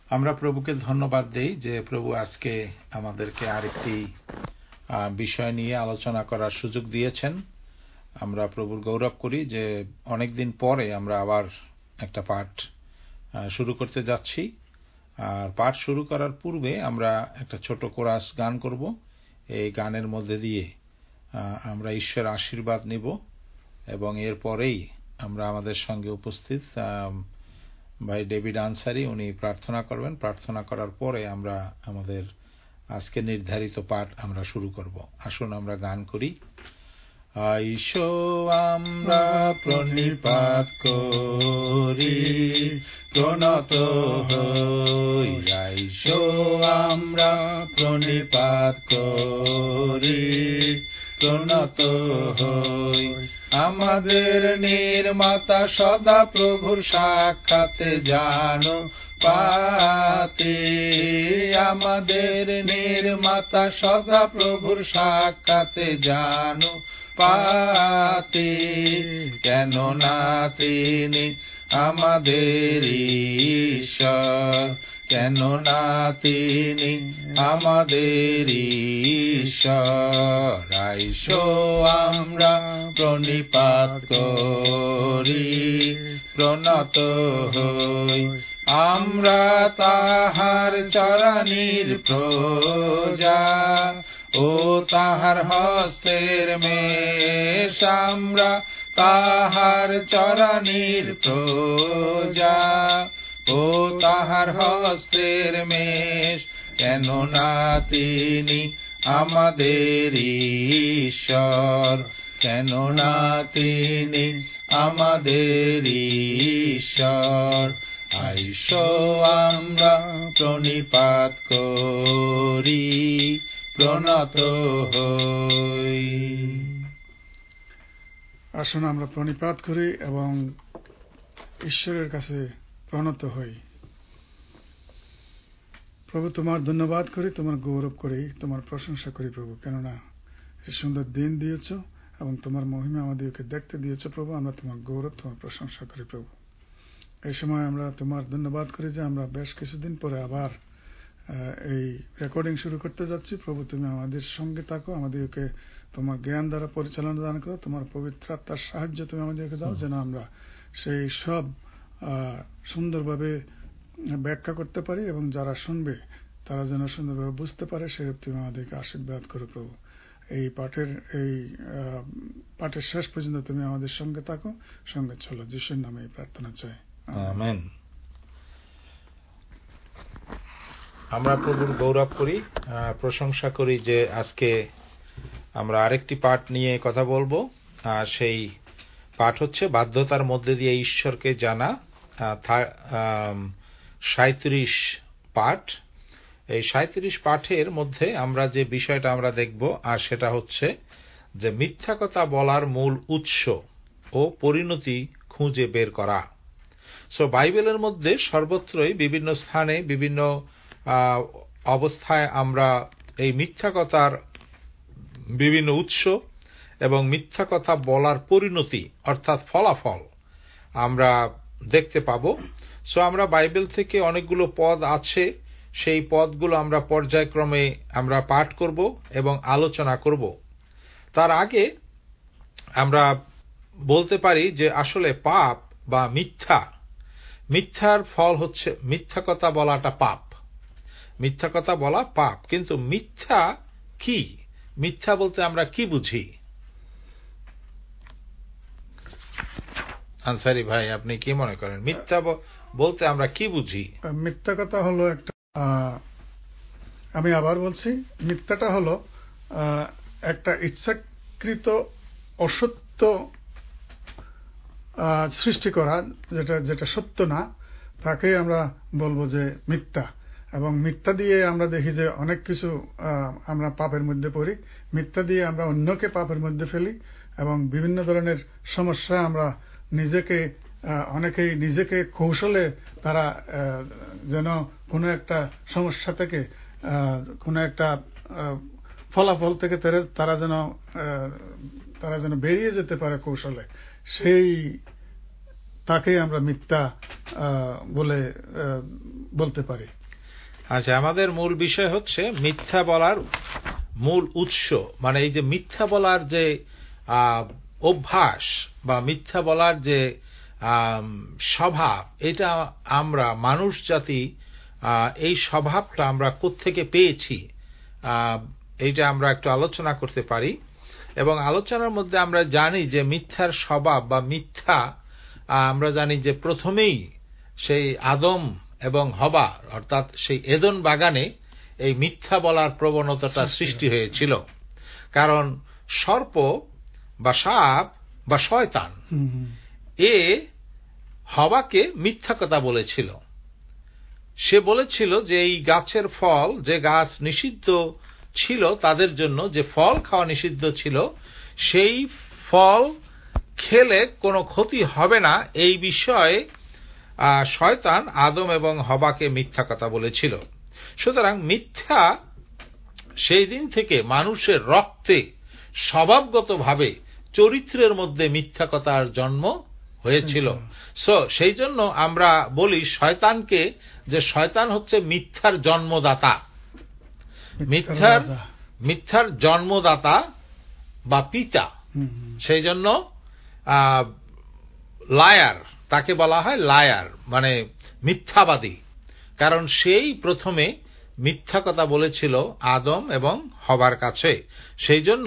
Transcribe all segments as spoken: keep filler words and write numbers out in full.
আমরা প্রভুকে ধন্যবাদ দেই যে প্রভু আজকে আমাদেরকে আরেকটি বিষয় নিয়ে আলোচনা করার সুযোগ দিয়েছেন। আমরা প্রভুর গৌরব করি যে অনেকদিন পরে আমরা আবার একটা পাঠ শুরু করতে যাচ্ছি। আর পাঠ শুরু করার পূর্বে আমরা একটা ছোট কোরাস গান করব। এই গানের মধ্যে দিয়ে আমরা ঈশ্বরের আশীর্বাদ নিব এবং এরপরেই আমরা আমাদের সঙ্গে উপস্থিত ভাই ডেভিড আনসারি উনি প্রার্থনা করবেন। প্রার্থনা করার পরে আমরা আমাদের আজকে নির্ধারিত পাঠ আমরা শুরু করব। আসুন আমরা গান করি। আইসো আমরা প্রণিপাত করি, প্রণত হই। আইসো আমরা প্রণিপাত করি, প্রণত হই। আমাদের নির্মাতা সদা প্রভুর সাক্ষাতে জানো পাতে, আমাদের নির্মাতা সদা প্রভুর সাক্ষাতে জানো পাতে। কেননা তিনি আমাদের ঈশ্বর, কেননা তিনি আমাদের ঈশ্বর। আইসো আমরা প্রণিপাত করি, প্রণত হই। আমরা তাহার চরণীর প্রজা ও তাহার হস্তের মেষ। আমরা তাহার চরণীর প্রজা ও তাহার হস্তের মেষ। কেননা তিনি আমাদের ঈশ্বর, কেননা তিনি আমাদের ঈশ্বর। আইসো আমরা প্রণিপাত করি, প্রণত হই। আসুন আমরা প্রণিপাত করি এবং ঈশ্বরের কাছে প্রণত হই। প্রভু তোমার ধন্যবাদ করি, তোমার গৌরব করি, তোমার প্রশংসা করি প্রভু, কেননা এই সুন্দর দিন দিয়েছ এবং তোমার মহিমা আমাদেরকে দেখতে দিয়েছ প্রভু। আমরা তোমার গৌরব, তোমার প্রশংসা করি প্রভু। এই সময় আমরা তোমার ধন্যবাদ করি যে আমরা বেশ কিছুদিন পরে আবার এই রেকর্ডিং শুরু করতে যাচ্ছি। প্রভু তুমি আমাদের সঙ্গে থাকো, আমাদেরকে তোমার জ্ঞান দ্বারা পরিচালনা দান করো, তোমার পবিত্র আত্মার সাহায্য তুমি আমাদেরকে দাও, যেন আমরা সেই সব সুন্দরভাবে ব্যাখ্যা করতে পারি এবং যারা শুনবে তারা যেন সুন্দরভাবে বুঝতে পারে, সেরূপ তুমি আমাদেরকে আশীর্বাদ করো প্রভু। এই পাঠের এই পাঠের শেষ পর্যন্ত তুমি আমাদের সঙ্গে থাকো, সঙ্গে চলো। যিশুর নামে এই প্রার্থনা চাই, আমেন। আমরা প্রভুর গৌরব করি, প্রশংসা করি যে আজকে আমরা আরেকটি পাঠ নিয়ে কথা বলবো। আর সেই পাঠ হচ্ছে বাধ্যতার মধ্যে দিয়ে ঈশ্বরকে জানা, সাঁইত্রিশ পাঠ। এই সাঁইত্রিশ পাঠের মধ্যে আমরা যে বিষয়টা আমরা দেখব আর সেটা হচ্ছে যে মিথ্যা কথা বলার মূল উৎস ও পরিণতি খুঁজে বের করা। সো বাইবেলের মধ্যে সর্বত্রই বিভিন্ন স্থানে বিভিন্ন অবস্থায় আমরা এই মিথ্যা কথার বিভিন্ন উৎস এবং মিথ্যা কথা বলার পরিণতি অর্থাৎ ফলাফল আমরা দেখতে পাব। সো আমরা বাইবেল থেকে অনেকগুলো পদ আছে, সেই পদগুলো আমরা পর্যায়ক্রমে আমরা পাঠ করব এবং আলোচনা করব। তার আগে আমরা বলতে পারি যে আসলে পাপ বা মিথ্যা, মিথ্যার ফল হচ্ছে মিথ্যা কথা বলাটা পাপ, মিথ্যা কথা বলা পাপ। কিন্তু মিথ্যা কি? মিথ্যা বলতে আমরা কি বুঝি? আনসারি ভাই, আপনি কি মনে করেন মিথ্যা বলতে আমরা কি বুঝি? মিথ্যা কথা হলো একটা, আমি আবার বলছি, মিথ্যাটা হলো একটা ইচ্ছাকৃত অসত্য সৃষ্টি করা, যেটা যেটা সত্য না, তাকে আমরা বলবো যে মিথ্যা। এবং মিথ্যা দিয়ে আমরা দেখি যে অনেক কিছু আমরা পাপের মধ্যে পড়ি, মিথ্যা দিয়ে আমরা অন্যকে পাপের মধ্যে ফেলি এবং বিভিন্ন ধরনের সমস্যা আমরা নিজেকে, অনেকেই নিজেকে কৌশলে তারা যেন কোনো একটা সমস্যা থেকে, কোনো একটা ফলাফল থেকে তারা যেন তারা যেন বেরিয়ে যেতে পারে কৌশলে, সেই তাকেই আমরা মিথ্যা বলে বলতে পারি। আচ্ছা, আমাদের মূল বিষয় হচ্ছে মিথ্যা বলার মূল উৎস, মানে এই যে মিথ্যা বলার যে অভ্যাস বা মিথ্যা বলার যে স্বভাব, এটা আমরা মানুষ জাতি এই স্বভাবটা আমরা কোত্থেকে পেয়েছি এইটা আমরা একটু আলোচনা করতে পারি। এবং আলোচনার মধ্যে আমরা জানি যে মিথ্যার স্বভাব বা মিথ্যা আমরা জানি যে প্রথমেই সেই আদম এবং হবা অর্থাৎ সেই এদন বাগানে এই মিথ্যা বলার প্রবণতাটা সৃষ্টি হয়েছিল। কারণ সর্প বা সাপ বা শয়তান এ হবাকে মিথ্যা কথা বলেছিল। সে বলেছিল যে এই গাছের ফল, যে গাছ নিষিদ্ধ ছিল তাদের জন্য, যে ফল খাওয়া নিষিদ্ধ ছিল, সেই ফল খেলে কোনো ক্ষতি হবে না, এই বিষয়ে শয়তান আদম এবং হবাকে মিথ্যা কথা বলেছিল। সুতরাং মিথ্যা সেই দিন থেকে মানুষের রক্তে স্বভাবগতভাবে চরিত্রের মধ্যে মিথ্যা কথার জন্ম হয়েছিল। সো সেই জন্য আমরা বলি শয়তানকে যে শয়তান হচ্ছে মিথ্যার জন্মদাতা, মিথ্যার মিথ্যার জন্মদাতা বা পিতা। সেই জন্য লায়ার, তাকে বলা হয় লায়ার, মানে মিথ্যাবাদী। কারণ সেই প্রথমে মিথ্যা কথা বলেছিল আদম এবং হবার কাছে। সেই জন্য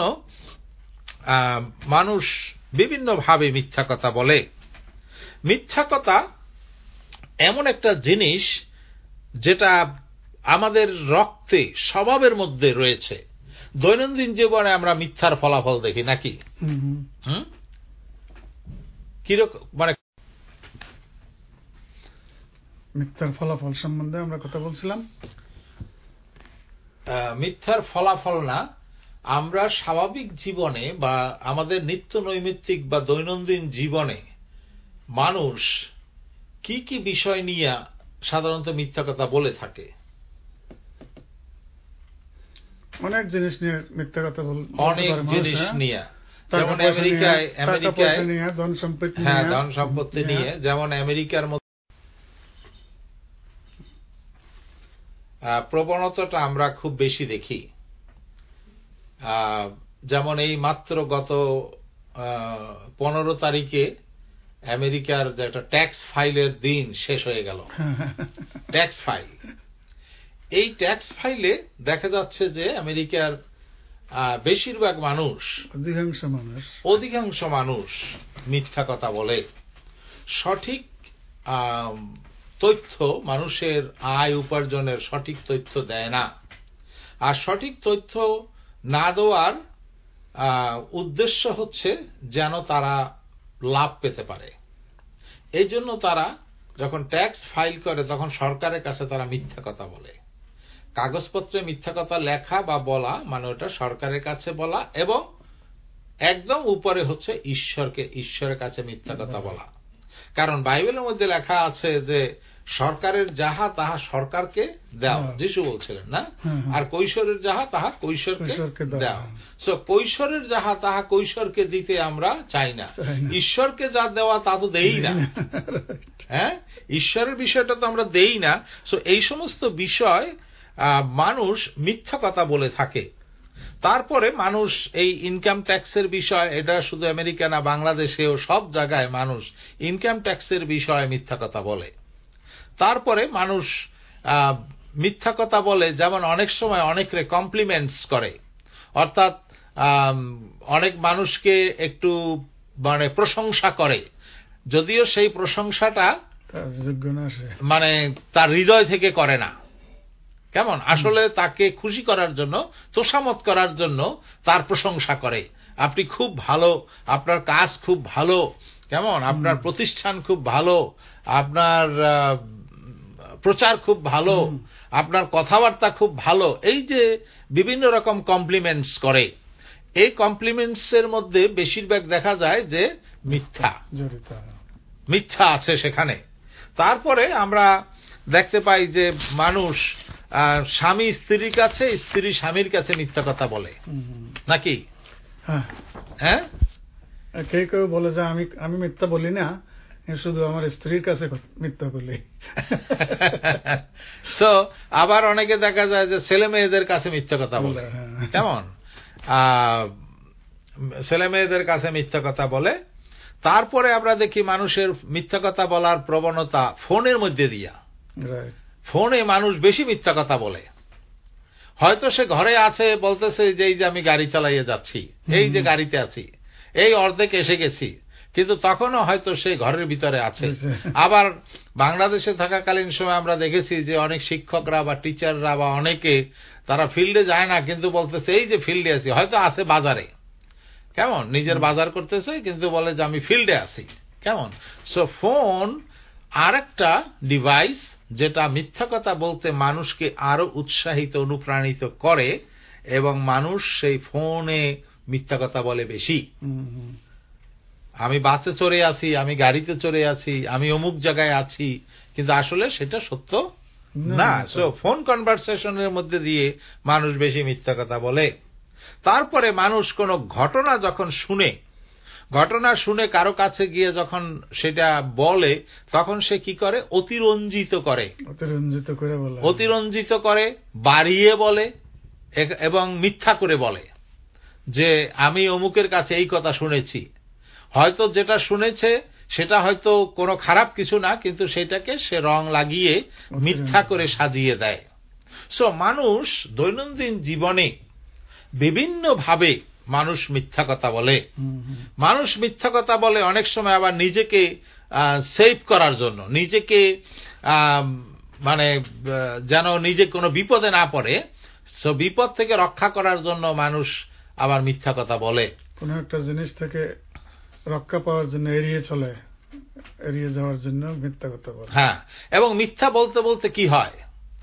মানুষ বিভিন্নভাবে মিথ্যা কথা বলে। মিথ্যা কথা এমন একটা জিনিস যেটা আমাদের রক্তে স্বভাবের মধ্যে রয়েছে। দৈনন্দিন জীবনে আমরা মিথ্যার ফলাফল দেখি নাকি? হুম, কিরকম, মানে মিথ্যার ফলাফল সম্বন্ধে আমরা কথা বলছিলাম। মিথ্যার ফলাফল না, আমরা স্বাভাবিক জীবনে বা আমাদের নিত্য নৈমিত্তিক বা দৈনন্দিন জীবনে মানুষ কি কি বিষয় নিয়ে সাধারণত মিথ্যা কথা বলে থাকে? অনেক জিনিস নিয়ে মিথ্যা কথা বলে, অনেক জিনিস নিয়ে, যেমন আমেরিকায় আমেরিকায় ধন সম্পত্তি, হ্যাঁ ধন সম্পত্তি নিয়ে, যেমন আমেরিকার মধ্যে প্রবণতাটা আমরা খুব বেশি দেখি। যেমন এই মাত্র গত পনেরো তারিখে আমেরিকার যে একটা ট্যাক্স ফাইলের দিন শেষ হয়ে গেল। ট্যাক্স ফাইল, এই ট্যাক্স ফাইলে দেখা যাচ্ছে যে আমেরিকার বেশিরভাগ মানুষ, অধিকাংশ মানুষ অধিকাংশ মানুষ মিথ্যা কথা বলে। সঠিক তথ্য, মানুষের আয় উপার্জনের সঠিক তথ্য দেয় না। আর সঠিক তথ্য না দেওয়ার উদ্দেশ্য হচ্ছে যেন তারা লাভ পেতে পারে। এই জন্য তারা যখন ট্যাক্স ফাইল করে তখন সরকারের কাছে তারা মিথ্যা কথা বলে। কাগজপত্রে মিথ্যা কথা লেখা বা বলা মানে ওটা সরকারের কাছে বলা, এবং একদম উপরে হচ্ছে ঈশ্বরকে, ঈশ্বরের কাছে মিথ্যা কথা বলা। কারণ বাইবেলের মধ্যে লেখা আছে যে সরকারের যাহা তাহা সরকারকে দাও, যিশু বলছিলেন না? আর কৈশোরের যাহা তাহা কৈশোরকে দাও। সো কৈশোরের যাহা তাহা কৈশোরকে দিতে আমরা চাই না, ঈশ্বরকে যা দেওয়া তা তো দেই না। হ্যাঁ, ঈশ্বরের বিষয়টা তো আমরা দেই না। সো এই সমস্ত বিষয় মানুষ মিথ্যা কথা বলে থাকে। তারপরে মানুষ এই ইনকাম ট্যাক্সের বিষয়, এটা শুধু আমেরিকা না, বাংলাদেশেও সব জায়গায় মানুষ ইনকাম ট্যাক্সের বিষয়ে মিথ্যা কথা বলে। তারপরে মানুষ মিথ্যা কথা বলে, যেমন অনেক সময় অনেকরে কমপ্লিমেন্টস করে, অর্থাৎ অনেক মানুষকে একটু মানে প্রশংসা করে, যদিও সেই প্রশংসাটা মানে তার হৃদয় থেকে করে না। কেমন, আসলে তাকে খুশি করার জন্য, তোষামত করার জন্য তার প্রশংসা করে। আপনি খুব ভালো, আপনার কাজ খুব ভালো, কেমন, আপনার প্রতিষ্ঠান খুব ভালো, আপনার প্রচার খুব ভালো, আপনার কথাবার্তা খুব ভালো, এই যে বিভিন্ন রকম কমপ্লিমেন্টস করে। এই কমপ্লিমেন্টস এর মধ্যে বেশিরভাগ দেখা যায় যে মিথ্যা মিথ্যা আছে সেখানে। তারপরে আমরা দেখতে পাই যে মানুষ স্বামী স্ত্রীর কাছে, স্ত্রী স্বামীর কাছে মিথ্যা কথা বলে নাকি? হ্যাঁ, কেউ কেউ বলে যে আমি আমি মিথ্যা বলি না, শুধু আমার স্ত্রীর কাছে মিথ্যা বলি। সো আবার অনেকে দেখা যায় যে ছেলে মেয়েদের কাছে মিথ্যা কথা বলে। কেমন ছেলে মেয়েদের কাছে মিথ্যা কথা বলে। তারপরে আমরা দেখি মানুষের মিথ্যা কথা বলার প্রবণতা ফোনের মধ্যে দিয়া। ফোনে মানুষ বেশি মিথ্যা কথা বলে। হয়তো সে ঘরে আছে, বলতেছে যে এই যে আমি গাড়ি চালাইয়ে যাচ্ছি, এই যে গাড়িতে আছি, এই অর্ধেক এসে গেছি, কিন্তু তখনও হয়তো সে ঘরের ভিতরে আছে। আবার বাংলাদেশে থাকাকালীন সময় আমরা দেখেছি যে অনেক শিক্ষকরা বা টিচাররা বা অনেকে তারা ফিল্ডে যায় না, কিন্তু বলতেছে এই যে ফিল্ডে আছি, হয়তো আছে বাজারে। কেমন নিজের বাজার করতেছে, কিন্তু বলে যে আমি ফিল্ডে আছি। কেমন সো ফোন আর একটা ডিভাইস যেটা মিথ্যা কথা বলতে মানুষকে আরো উৎসাহিত অনুপ্রাণিত করে, এবং মানুষ সেই ফোনে মিথ্যা কথা বলে বেশি। আমি বাসে চড়ে আছি, আমি গাড়িতে চড়ে আছি, আমি অমুক জায়গায় আছি, কিন্তু আসলে সেটা সত্য না। সো ফোন কনভারসেশনের মধ্যে দিয়ে মানুষ বেশি মিথ্যা কথা বলে। তারপরে মানুষ কোন ঘটনা যখন শুনে, ঘটনা শুনে কারো কাছে গিয়ে যখন সেটা বলে, তখন সে কি করে? অতিরঞ্জিত করে, অতিরঞ্জিত করে বলে, অতিরঞ্জিত করে, বাড়িয়ে বলে এবং মিথ্যা করে বলে যে আমি অমুকের কাছে এই কথা শুনেছি। হয়তো যেটা শুনেছে সেটা হয়তো কোনো খারাপ কিছু না, কিন্তু সেটাকে সে রং লাগিয়ে মিথ্যা করে সাজিয়ে দেয়। সো মানুষ দৈনন্দিন জীবনে বিভিন্ন ভাবে মানুষ মিথ্যা কথা বলে। মানুষ মিথ্যা কথা বলে অনেক সময় আবার নিজেকে সেভ করার জন্য, নিজেকে মানে যেন নিজে কোনো বিপদে না পড়ে, সো বিপদ থেকে রক্ষা করার জন্য মানুষ আবার মিথ্যা কথা বলে। কোন একটা জিনিস থেকে রক্ষা পাওয়ার জন্য এড়িয়ে চলে, এড়িয়ে যাওয়ার জন্য মিথ্যা কথা বলে। হ্যাঁ, এবং মিথ্যা বলতে বলতে কি হয়,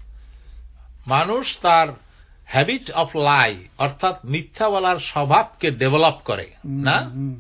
মানুষ তার হ্যাবিট অফ লাই অর্থাৎ মিথ্যা বলার স্বভাবকে ডেভেলপ করে না।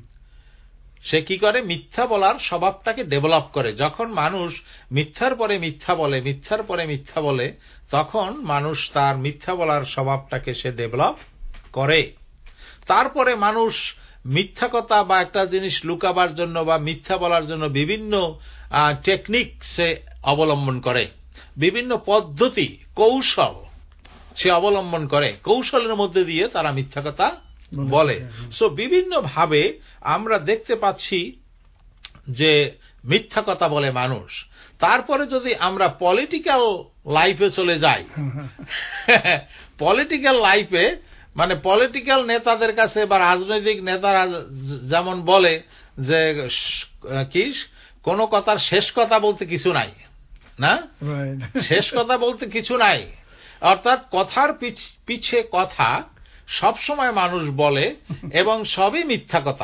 সে কি করে? মিথ্যা বলার স্বভাবটাকে ডেভেলপ করে। যখন মানুষ মিথ্যার পরে মিথ্যা বলে, মিথ্যার পরে মিথ্যা বলে, তখন মানুষ তার মিথ্যা বলার স্বভাবটাকে সে ডেভেলপ করে। তারপরে মানুষ মিথ্যা কথা বা একটা জিনিস লুকাবার জন্য বা মিথ্যা বলার জন্য বিভিন্ন টেকনিক সে অবলম্বন করে, বিভিন্ন পদ্ধতি কৌশল সে অবলম্বন করে। কৌশলের মধ্যে দিয়ে তারা মিথ্যা কথা বলে। সো বিভিন্ন ভাবে আমরা দেখতে পাচ্ছি যে মিথ্যা কথা বলে মানুষ। তারপরে যদি আমরা পলিটিক্যাল লাইফে চলে যাই, পলিটিক্যাল লাইফে মানে পলিটিক্যাল নেতাদের কাছে বা রাজনৈতিক নেতারা যেমন বলে যে কি কোন কথার শেষ কথা বলতে কিছু নাই না, শেষ কথা বলতে কিছু নাই, অর্থাৎ কথার পিছে কথা সব সময় মানুষ বলে এবং সবই মিথ্যা কথা।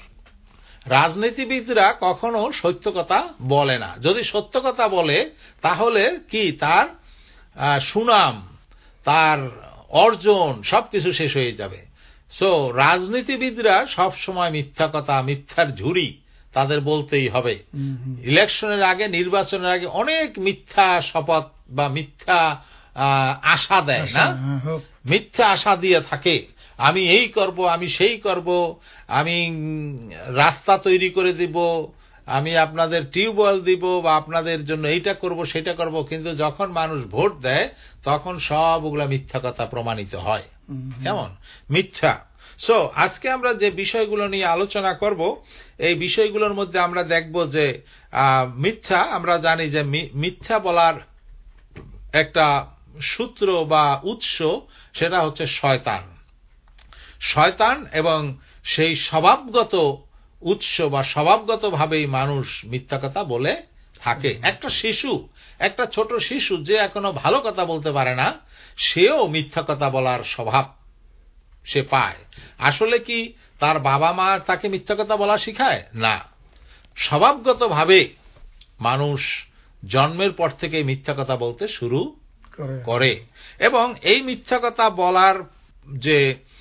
রাজনীতিবিদরা কখনো সত্য কথা বলে না। যদি সত্য কথা বলে তাহলে কি তার সুনাম, তার অর্জন সবকিছু শেষ হয়ে যাবে। সো রাজনীতিবিদরা সব সময় মিথ্যা কথা, মিথ্যার ঝুড়ি তাদের বলতেই হবে। ইলেকশনের আগে, নির্বাচনের আগে অনেক মিথ্যা শপথ বা মিথ্যা আশা দেয় না, মিথ্যা আশা দিয়ে থাকে। আমি এই করব, আমি সেই করব, আমি রাস্তা তৈরি করে দিব, আমি আপনাদের টিউবওয়েল দিব বা আপনাদের জন্য এইটা করব সেটা করব, কিন্তু যখন মানুষ ভোট দেয় তখন সবগুলা মিথ্যা কথা প্রমাণিত হয়। কেমন মিথ্যা। সো আজকে আমরা যে বিষয়গুলো নিয়ে আলোচনা করব, এই বিষয়গুলোর মধ্যে আমরা দেখব যে মিথ্যা, আমরা জানি যে মিথ্যা বলার একটা সূত্র বা উৎস সেটা হচ্ছে শয়তান। শয়তান এবং সেই স্বভাবগত উৎস বা স্বভাবগত ভাবেই মানুষ মিথ্যা কথা বলে থাকে। একটা শিশু, একটা ছোট শিশু যে এখনো ভালো কথা বলতে পারে না, সেও মিথ্যা কথা বলার স্বভাব সে পায়। আসলে কি তার বাবা মা তাকে মিথ্যা কথা বলা শিখায় না, স্বভাবগত ভাবে মানুষ জন্মের পর থেকে মিথ্যা কথা বলতে শুরু করে। এবং এই মিথ্যা কথা বলার যে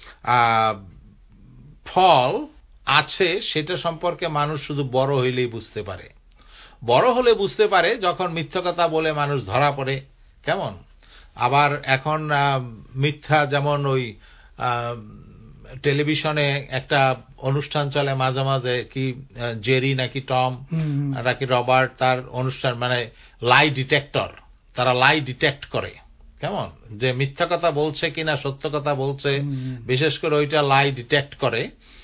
ফল আছে সেটা সম্পর্কে মানুষ শুধু বড় হইলেই বুঝতে পারে। বড় হলে বুঝতে পারে যখন মিথ্যা কথা বলে মানুষ ধরা পড়ে। কেমন আবার এখন মিথ্যা, যেমন ওই টেলিভিশনে একটা অনুষ্ঠান চলে মাঝে মাঝে, কি জেরি নাকি টম নাকি রবার্ট, তার অনুষ্ঠান মানে লাই ডিটেক্টর, তারা লাই ডিটেক্ট করে, কেমন, যে মিথ্যা কথা বলছে কিনা সত্য কথা বলছে, বিশেষ করে ওইটা লাই ডিটেক্ট করে।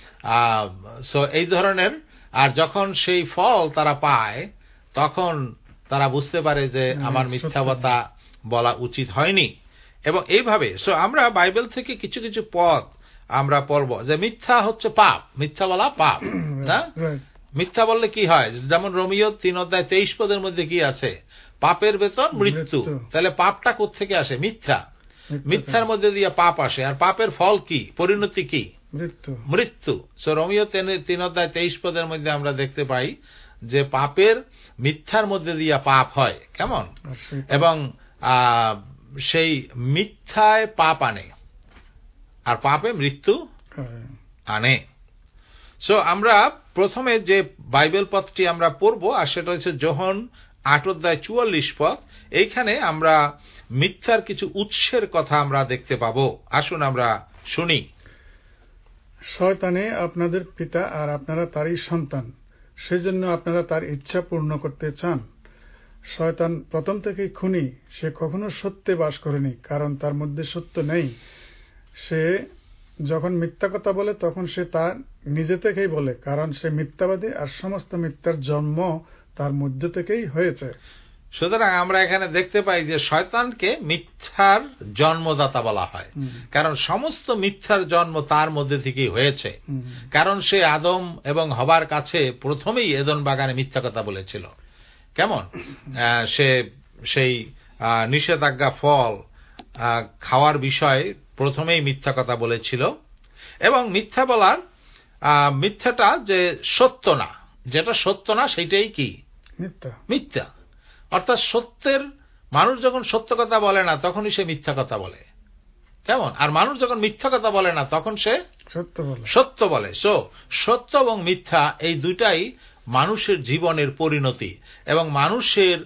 সো এই ধরনের, আর যখন সেই ফল তারা পায় তখন তারা বুঝতে পারে যে আমার মিথ্যা কথা বলা উচিত হয়নি। এবং এইভাবে সো আমরা বাইবেল থেকে কিছু কিছু পদ আমরা পড়ব যে মিথ্যা হচ্ছে পাপ, মিথ্যা বলা পাপ না। মিথ্যা বললে কি হয়, যেমন রোমিও তিন অধ্যায় তেইশ পদের মধ্যে কি আছে, পাপের বেতন মৃত্যু। তাহলে পাপটা কোত্থেকে আসে? মিথ্যা। মিথ্যার মধ্যে দিয়ে পাপ আসে, আর পাপের ফল কি, পরিণতি কি? মৃত্যু। মৃত্যু। সো রোমিও তিন অধ্যায় তেইশ পদের মধ্যে আমরা দেখতে পাই যে পাপের, মিথ্যার মধ্যে দিয়ে পাপ হয়, কেমন, এবং সেই মিথ্যায় পাপ আনে আর পাপে মৃত্যু আনে। সো আমরা প্রথমে যে বাইবেল পদটি আমরা পড়ব, আর সেটা হচ্ছে যোহন আট অধ্যায় চুয়াল্লিশ পদ। এইখানে আমরা মিথ্যার কিছু উৎসের কথা আমরা দেখতে পাবো। আসুন আমরা শুনি। শয়তানে আপনাদের পিতা, আর আপনারা তারই সন্তান, সেজন্য আপনারা তার ইচ্ছা পূর্ণ করতে চান। শয়তান প্রথম থেকেই খুনি, সে কখনো সত্যে বাস করেনি, কারণ তার মধ্যে সত্য নেই। সে যখন মিথ্যা কথা বলে তখন সে তার নিজে থেকেই বলে, কারণ সে মিথ্যাবাদী, আর সমস্ত মিথ্যার জন্ম তার মধ্য থেকেই হয়েছে। সুতরাং আমরা এখানে দেখতে পাই যে শয়তানকে মিথ্যার জন্মদাতা বলা হয়, কারণ সমস্ত মিথ্যার জন্ম তার মধ্যে থেকেই হয়েছে। কারণ সে আদম এবং হবার কাছে প্রথমেই এদন বাগানে মিথ্যা কথা বলেছিল, কেমন, সে সেই নিষেধাজ্ঞা ফল খাওয়ার বিষয়ে প্রথমেই মিথ্যা কথা বলেছিল। এবং মিথ্যা বলার, মিথ্যাটা যে সত্য না, যেটা সত্য না সেটাই কি মিথ্যা। মিথ্যা অর্থাৎ সত্যের, মানুষ যখন সত্য কথা বলে না তখনই সে মিথ্যা কথা বলে, কেমন, আর মানুষ যখন মিথ্যা কথা বলে না তখন সে সত্য বলে। সত্য বলে। সো সত্য এবং মিথ্যা এই দুটাই মানুষের জীবনের পরিণতি, এবং মানুষের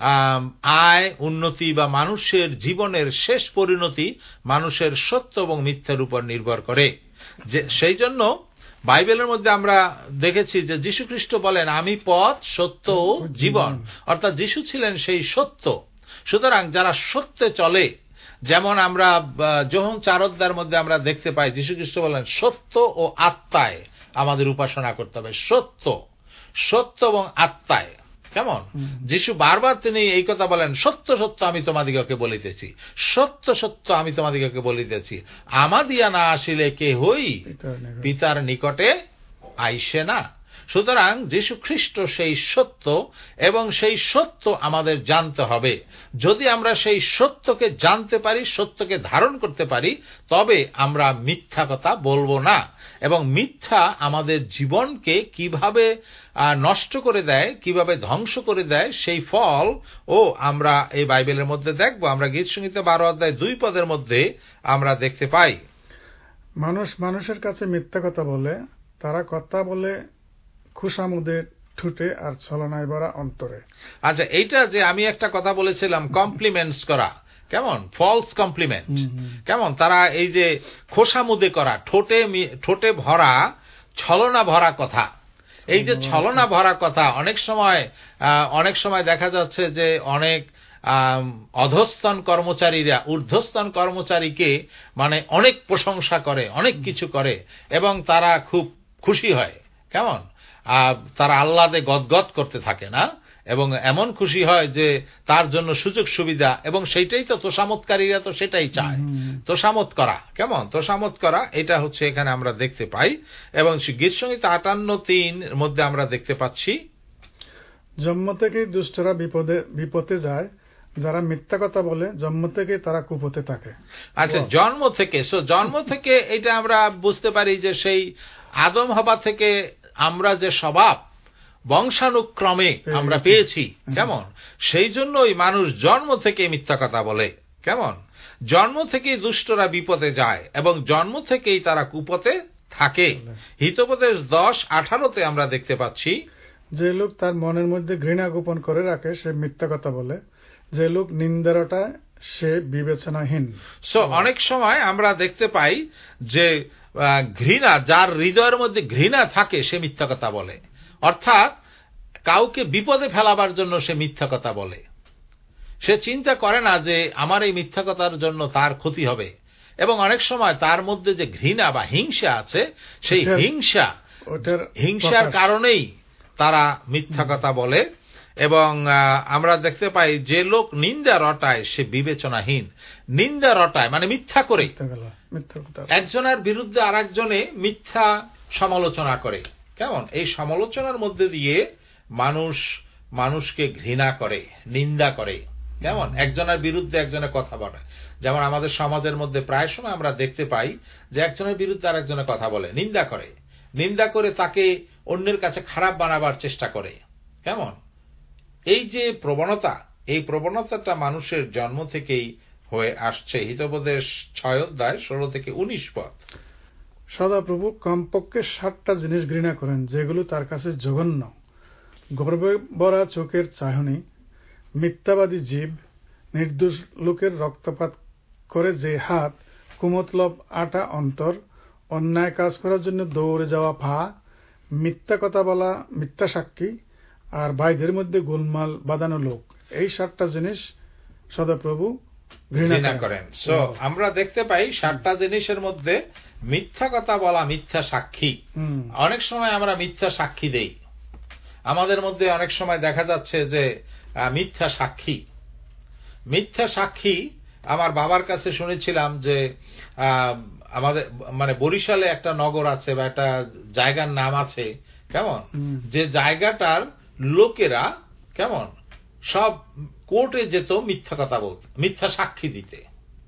আয় উন্নতি বা মানুষের জীবনের শেষ পরিণতি মানুষের সত্য এবং মিথ্যার উপর নির্ভর করে। যে সেই জন্য বাইবেলের মধ্যে আমরা দেখেছি যে যীশু খ্রিস্ট বলেন, আমি পথ সত্য ও জীবন, অর্থাৎ যীশু ছিলেন সেই সত্য। সুতরাং যারা সত্যে চলে, যেমন আমরা যোহন চার অধ্যায়ের মধ্যে আমরা দেখতে পাই যীশু খ্রিস্ট বলেন সত্য ও আত্মায় আমাদের উপাসনা করতে হবে। সত্য, সত্য এবং আত্মায়, কেমন, যীশু বারবার তিনি এই কথা বলেন, সত্য সত্য আমি তোমাদিগকে বলিতেছি, সত্য সত্য আমি তোমাদিগকে বলিতেছি, আমাদিয়া না আসিলে কেহই পিতার নিকটে আইসে না। সুতরাং যীশু খ্রিস্ট সেই সত্য, এবং সেই সত্য আমাদের জানতে হবে। যদি আমরা সেই সত্যকে জানতে পারি, সত্যকে ধারণ করতে পারি, তবে আমরা মিথ্যা কথা বলবো না। এবং মিথ্যা আমাদের জীবনকে কিভাবে নষ্ট করে দেয়, কিভাবে ধ্বংস করে দেয়, সেই ফল ও আমরা এই বাইবেলের মধ্যে দেখব। আমরা গীত সংহিতা বারো অধ্যায় দুই পদের মধ্যে আমরা দেখতে পাই, মানুষ মানুষের কাছে মিথ্যা কথা বলে, তারা কথা বলে খুশামুদের ঠুটে আর ছলনায় ভরা অন্তরে। আচ্ছা, এইটা যে আমি একটা কথা বলেছিলাম, কমপ্লিমেন্টস করা, কেমন, ফলস কমপ্লিমেন্ট, কেমন, তারা এই যে খোসামুদে করা, ঠোঁটে ঠোঁটে ভরা ছলনা ভরা কথা, এই যে ছলনা ভরা কথা, অনেক সময় অনেক সময় দেখা যাচ্ছে যে অনেক অধস্তন কর্মচারীরা ঊর্ধ্বস্তন কর্মচারীকে মানে অনেক প্রশংসা করে, অনেক কিছু করে, এবং তারা খুব খুশি হয়, কেমন, তারা আহ্লাদে গদগদ করতে থাকে না, এবং এমন খুশি হয় যে তার জন্য সুযোগ সুবিধা, এবং সেইটাই তো তোষামতকারীরা তো সেটাই চায়, তোষামত করা, কেমন, তোষামত করা, এটা হচ্ছে এখানে আমরা দেখতে পাই। এবং গীত সংহিতা আটান্ন তিন এর মধ্যে আমরা দেখতে পাচ্ছি, জন্ম থেকেই দুষ্টরা বিপদে বিপদে যায়, যারা মিথ্যা কথা বলে জন্ম থেকে তারা কুপথে থাকে। আচ্ছা, জন্ম থেকে, সো জন্ম থেকে এটা আমরা বুঝতে পারি যে সেই আদম হওয়া থেকে আমরা যে স্বভাব বংশানুক্রমে আমরা পেয়েছি, কেমন, সেই জন্যই মানুষ জন্ম থেকে মিথ্যা কথা বলে, কেমন, জন্ম থেকেই দুষ্টরা বিপদে যায় এবং জন্ম থেকেই তারা কুপথে থাকে। হিতোপদেশ দশ আঠারোতে আমরা দেখতে পাচ্ছি, যে লোক তার মনের মধ্যে ঘৃণা গোপন করে রাখে সে মিথ্যা কথা বলে, যে লোক নিন্দারটায় সে বিবেচনাহীন। সো অনেক সময় আমরা দেখতে পাই যে ঘৃণা, যার হৃদয়ের মধ্যে ঘৃণা থাকে সে মিথ্যা কথা বলে, অর্থাৎ কাউকে বিপদে ফেলাবার জন্য সে মিথ্যা কথা বলে। সে চিন্তা করে না যে আমার এই মিথ্যা কথার জন্য তার ক্ষতি হবে, এবং অনেক সময় তার মধ্যে যে ঘৃণা বা হিংসা আছে সেই হিংসা হিংসার কারণেই তারা মিথ্যা কথা বলে। এবং আমরা দেখতে পাই যে লোক নিন্দা রটায় সে বিবেচনাহীন। নিন্দা রটায় মানে মিথ্যা করে, একজনের বিরুদ্ধে আর একজনে মিথ্যা সমালোচনা করে। কেমন? এই সমালোচনার মধ্যে দিয়ে মানুষ মানুষকে ঘৃণা করে, নিন্দা করে। কেমন? একজনের বিরুদ্ধে একজনের কথা বলে। যেমন আমাদের সমাজের মধ্যে প্রায় সময় আমরা দেখতে পাই যে একজনের বিরুদ্ধে আর একজনের কথা বলে, নিন্দা করে, নিন্দা করে তাকে অন্যের কাছে খারাপ বানাবার চেষ্টা করে। কেমন? এই যে প্রবণতা, এই প্রবণতাটা মানুষের জন্ম থেকেই হয়ে আসছে। হিতোপদেশ ছয় অধ্যায় ষোলো থেকে উনিশ পদ। সদাপ্রভু কমপক্ষে ষাটটা জিনিস ঘৃণা করেন যেগুলো তার কাছে জঘন্য: গর্বে ভরা চোখের চাহনি, মিথ্যাবাদী জীব, নির্দোষ লোকের রক্তপাত করে যে হাত, কুমতলব আটা অন্তর, অন্যায় কাজ করার জন্য দৌড়ে যাওয়া পা, মিথ্যা কথা বলা, মিথ্যা সাক্ষী, আর ভাইদের মধ্যে গোলমাল বাঁধানো লোক। এই সাতটা জিনিস সদাপ্রভু ঘৃণা করেন। সো আমরা দেখতে পাই সাতটা জিনিসের মধ্যে মিথ্যা কথা বলা, মিথ্যা সাক্ষী। অনেক সময় আমরা মিথ্যা সাক্ষী দেই। আমাদের মধ্যে অনেক সময় দেখা যাচ্ছে যে মিথ্যা সাক্ষী মিথ্যা সাক্ষী আমার বাবার কাছে শুনেছিলাম যে আমাদের মানে বরিশালে একটা নগর আছে বা একটা জায়গার নাম আছে, কেমন, যে জায়গাটার লোকেরা কেমন সব কোর্টে যেত মিথ্যা কথা বলতে, মিথ্যা সাক্ষী দিতে।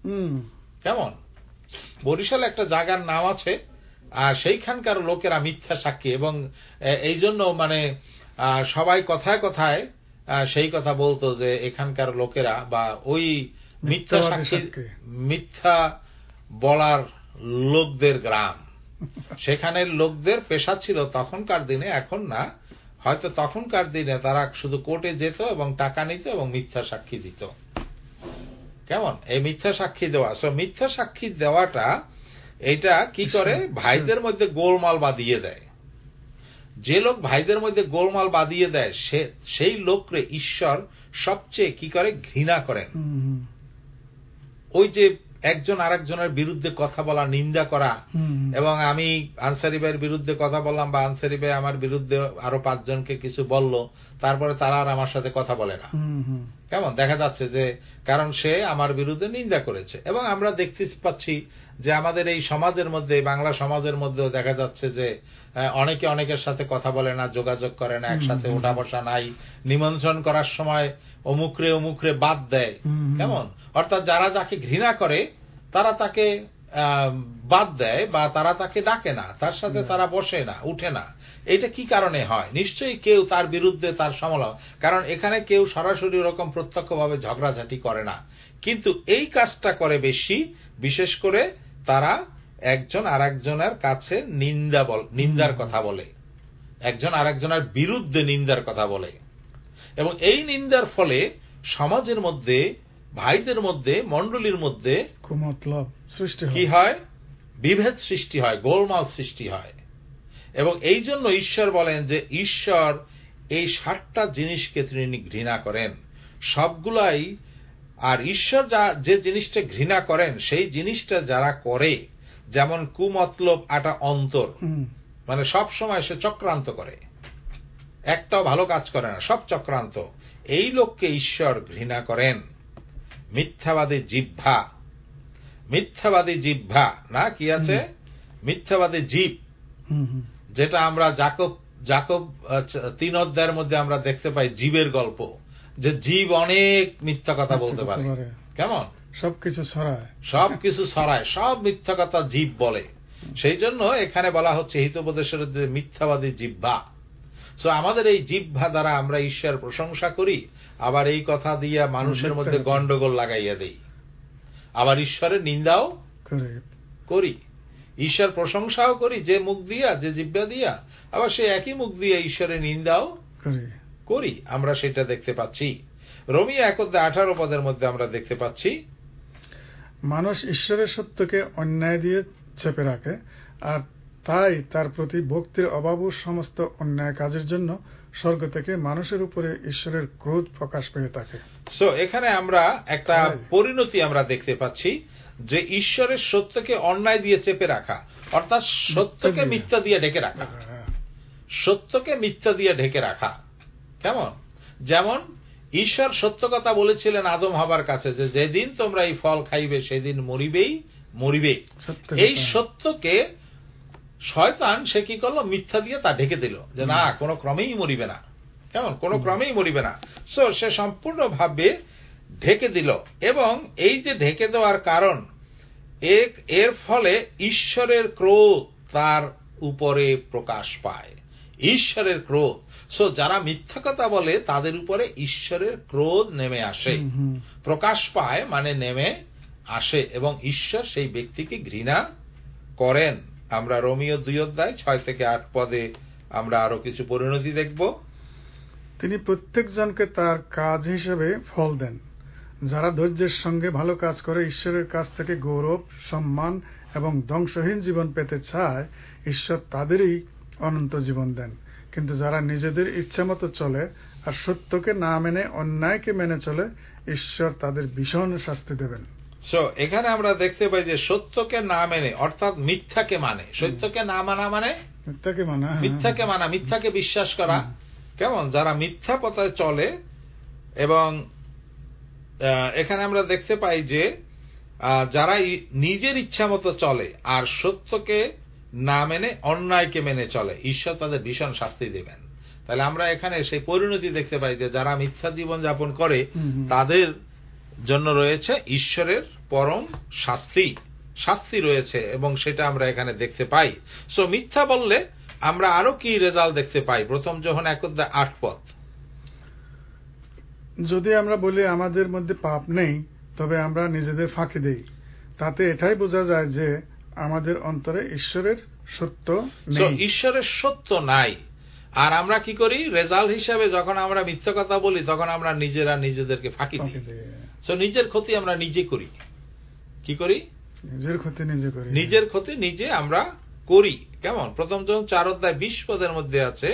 কেমন? বরিশালে একটা জায়গার নাম আছে, আর সেইখানকার লোকেরা মিথ্যা সাক্ষী, এবং এই জন্য মানে সবাই কথায় কথায় সেই কথা বলতো যে এখানকার লোকেরা বা ওই মিথ্যা সাক্ষী, মিথ্যা বলার লোকদের গ্রাম। সেখানের লোকদের পেশা ছিল তখনকার দিনে, এখন না, হয়তো তখনকার দিনে তারা শুধু কোর্টে যেত এবং টাকা নিত এবং মিথ্যা সাক্ষী দিত। কেমন? এই মিথ্যা সাক্ষী দেওয়া, সো মিথ্যা সাক্ষী দেওয়াটা এটা কি করে ভাইদের মধ্যে গোলমাল বাঁধিয়ে দেয়। যে লোক ভাইদের মধ্যে গোলমাল বাঁধিয়ে দেয় সে সেই লোকরে ঈশ্বর সবচেয়ে কি করে ঘৃণা করেন। ওই যে একজন আরেকজনের বিরুদ্ধে কথা বলা, নিন্দা করা, এবং আমি আনসারি ভাইয়ের বিরুদ্ধে কথা বললাম বা আনসারি ভাই আমার বিরুদ্ধে আরো পাঁচজনকে কিছু বলল, তারপরে তারা আর আমার সাথে কথা বলে না। কেমন? দেখা যাচ্ছে যে কারণ সে আমার বিরুদ্ধে নিন্দা করেছে। এবং আমরা দেখতে পাচ্ছি যে আমাদের এই সমাজের মধ্যে, বাংলা সমাজের মধ্যেও দেখা যাচ্ছে যে অনেকে অনেকের সাথে কথা বলে না, যোগাযোগ করে না, একসাথে ওঠা বসা নাই, নিমন্ত্রণ করার সময় অমুকরে অমুকরে বাদ দেয়। কেমন? অর্থাৎ যারা যাকে ঘৃণা করে তারা তাকে বাদ দেয় বা তারা তাকে ডাকে না, তার সাথে তারা বসে না, উঠে না। এটা কি কারণে হয়? নিশ্চয়ই কেউ তার বিরুদ্ধে তার সমালোচনা, কারণ এখানে কেউ সরাসরি ওরকম প্রত্যক্ষভাবে ঝগড়াঝাটি করে না, কিন্তু এই কাজটা করে বেশি, বিশেষ করে তারা একজন আরেকজনের কাছে নিন্দা বল নিন্দার কথা বলে, একজন আরেকজনের বিরুদ্ধে নিন্দার কথা বলে, এবং এই নিন্দার ফলে সমাজের মধ্যে, ভাইদের মধ্যে, মণ্ডলীর মধ্যে কি হয়? বিভেদ সৃষ্টি হয়, গোলমাল সৃষ্টি হয়। এবং এই জন্য ঈশ্বর বলেন যে ঈশ্বর এই সাতটা জিনিসকে তিনি ঘৃণা করেন সবগুলাই। আর ঈশ্বর যা যে জিনিসটা ঘৃণা করেন সেই জিনিসটা যারা করে, যেমন কুমতলব আটা অন্তর, মানে সব সময় সে চক্রান্ত করে, একটাও ভালো কাজ করে না, সব চক্রান্ত, এই লোককে ঈশ্বর ঘৃণা করেন। মিথ্যাবাদী জিহ্বা, মিথ্যাবাদী জিহ্বা না কি আছে? মিথ্যাবাদী জীব, যেটা আমরা যাকব যাকব তিন অধ্যায়ের মধ্যে আমরা দেখতে পাই জীবের গল্প, যে জীব অনেক মিথ্যা কথা বলতে পারে। কেমন? সবকিছু ছড়ায়, সবকিছু ছড়ায়, সব মিথ্যা কথা জীব বলে। সেই জন্য এখানে বলা হচ্ছে হিতোপদেশের মিথ্যাবাদী জিহ্বা। সো আমাদের এই জিহ্বা দ্বারা আমরা ঈশ্বর প্রশংসা করি, আবার এই কথা দিয়া মানুষের মধ্যে গন্ডগোল লাগাইয়া দেই, আবার ঈশ্বরের নিন্দাও করি, ঈশ্বর প্রশংসাও করি যে মুখ দিয়া, যে জিহ্বা দিয়া, আবার সে একই মুখ দিয়ে ঈশ্বরের নিন্দাও করি। আমরা সেটা দেখতে পাচ্ছি। রোমিও এক অধ্যায় আঠারো পদের মধ্যে আমরা দেখতে পাচ্ছি, মানুষ ঈশ্বরের সত্যকে অন্যায় দিয়ে চেপে রাখে, আর তাই তার প্রতি ভক্তির অভাব ও সমস্ত অন্যায় কাজের জন্য স্বর্গ থেকে মানুষের উপরে ঈশ্বরের ক্রোধ প্রকাশ পেয়ে থাকে। সো এখানে আমরা একটা পরিণতি আমরা দেখতে পাচ্ছি যে ঈশ্বরের সত্যকে অন্যায় দিয়ে চেপে রাখা, অর্থাৎ সত্যকে মিথ্যা দিয়ে ঢেকে রাখা, সত্যকে মিথ্যা দিয়ে ঢেকে রাখা। কেমন? যেমন ঈশ্বর সত্য কথা বলেছিলেন আদম হাওয়ার কাছে যে যেদিন তোমরা এই ফল খাইবে সেদিন মরিবেই মরিবে। এই সত্যকে শয়তান সে কি করলো? মিথ্যা দিয়ে তা ঢেকে দিল যে না, কোনো ক্রমেই মরিবে না। কেমন? কোনো ক্রমেই মরিবে না। সো সে সম্পূর্ণভাবে ঢেকে দিল, এবং এই যে ঢেকে দেওয়ার কারণ, এর ফলে ঈশ্বরের ক্রোধ তার উপরে প্রকাশ পায়। ঈশ্বরের ক্রোধ। সো যারা মিথ্যা কথা বলে তাদের উপরে ঈশ্বরের ক্রোধ নেমে আসে, প্রকাশ পায় মানে নেমে আসে, এবং ঈশ্বর সেই ব্যক্তিকে ঘৃণা করেন। আমরা রোমিও দুই অধ্যায় ছয় থেকে আট পদে আমরা আরো কিছু পরিণতি দেখব। তিনি প্রত্যেকজনকে তার কাজ হিসেবে ফল দেন। যারা ধৈর্যের সঙ্গে ভালো কাজ করে ঈশ্বরের কাছ থেকে গৌরব, সম্মান এবং ধ্বংসহীন জীবন পেতে চায়, ঈশ্বর তাদেরই অনন্ত জীবন দেন। কিন্তু যারা নিজেদের ইচ্ছামতো চলে আর সত্যকে না মেনে অন্যায়কে মেনে চলে, ঈশ্বর তাদের ভীষণ শাস্তি দেবেন। সো এখানে আমরা দেখতে পাই যে সত্যকে না মেনে, অর্থাৎ মিথ্যাকে মানে, সত্যকে না মানা মানে মিথ্যাকে মানা, মিথ্যাকে মানা, মিথ্যাকে বিশ্বাস করা। কেমন? যারা মিথ্যা পথে চলে, এবং এখানে আমরা দেখতে পাই যে যারা নিজের ইচ্ছা মতো চলে আর সত্যকে না মেনে অন্যায়কে মেনে চলে, ঈশ্বর তাদের ভীষণ শাস্তি দেবেন। তাহলে আমরা এখানে সেই পরিণতি দেখতে পাই যে যারা মিথ্যা জীবন যাপন করে তাদের জন্য রয়েছে ঈশ্বরের পরম শাস্তি, শাস্তি রয়েছে, এবং সেটা আমরা এখানে দেখতে পাই। সো মিথ্যা বললে আমরা আরো কি রেজাল্ট দেখতে পাই? প্রথম যোহন এক অধ্যায় আট পদ। যদি আমরা বলি আমাদের মধ্যে পাপ নেই, তবে আমরা নিজেদের ফাঁকি দেই। তাতে এটাই বোঝা যায় যে আমাদের অন্তরে ঈশ্বরের সত্য নেই, ঈশ্বরের সত্য নাই। আর আমরা কি করি? রেজাল্ট হিসাবে যখন আমরা মিথ্যা কথা বলি তখন আমরা নিজেরা নিজেদেরকে ফাঁকি দিই। সো নিজের ক্ষতি আমরা নিজে করি। কি করি? নিজের ক্ষতি নিজে করি, নিজের ক্ষতি নিজে আমরা করি। কেমন? প্রথম যোহন চার অধ্যায় বিশ পদের মধ্যে আছে,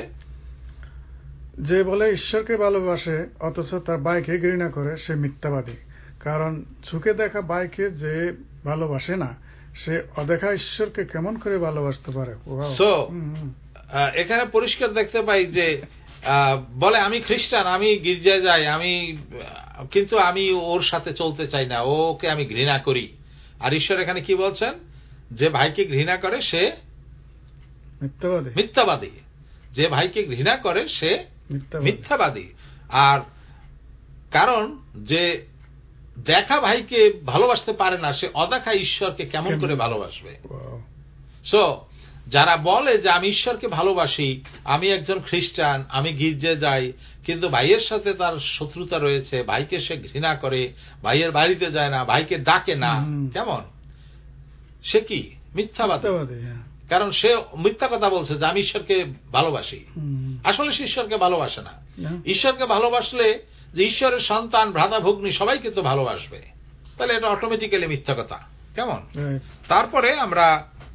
যে বলে ঈশ্বরকে ভালোবাসে অথচ তার ভাইকে ঘৃণা করে সে মিথ্যাবাদী। কারণ চোখে দেখা ভাইকে যে ভালোবাসে না, সে অদেখা ঈশ্বরকে কেমন করে ভালোবাসতে পারে? সো এখানে পরিষ্কার দেখতে পাই যে বলে আমি খ্রিস্টান, আমি গির্জায় যাই, আমি কিন্তু আমি ওর সাথে চলতে চাই না, ওকে আমি ঘৃণা করি। আর ঈশ্বর এখানে কি বলছেন? যে ভাইকে ঘৃণা করে সে মিথ্যাবাদী, মিথ্যাবাদী। যে ভাইকে ঘৃণা করে সে মিথ্যাবাদী। আর কারণ যে দেখা ভাইকে ভালোবাসতে পারে না, সে অদেখা ঈশ্বরকে কেমন করে ভালোবাসবে? সো যারা বলে যে আমি ঈশ্বরকে ভালোবাসি, আমি একজন খ্রিস্টান, আমি গির্জে যাই, কিন্তু ভাইয়ের সাথে তার শত্রুতা রয়েছে, ভাইকে সে ঘৃণা করে, ভাইয়ের বাড়িতে যায় না, ভাইকে ডাকে না, কেমন? সে কি? মিথ্যাবাদী। কারণ সে মিথ্যা কথা বলছে যে আমি ঈশ্বরকে ভালোবাসি। আসলে সে ঈশ্বরকে ভালোবাসে না। ঈশ্বরকে ভালোবাসলে যে ঈশ্বরের সন্তান, ভ্রাতা, ভগ্নী সবাইকে তো ভালোবাসবে, তাহলে এটা অটোমেটিক্যালি মিথ্যা কথা। কেমন? তারপরে আমরা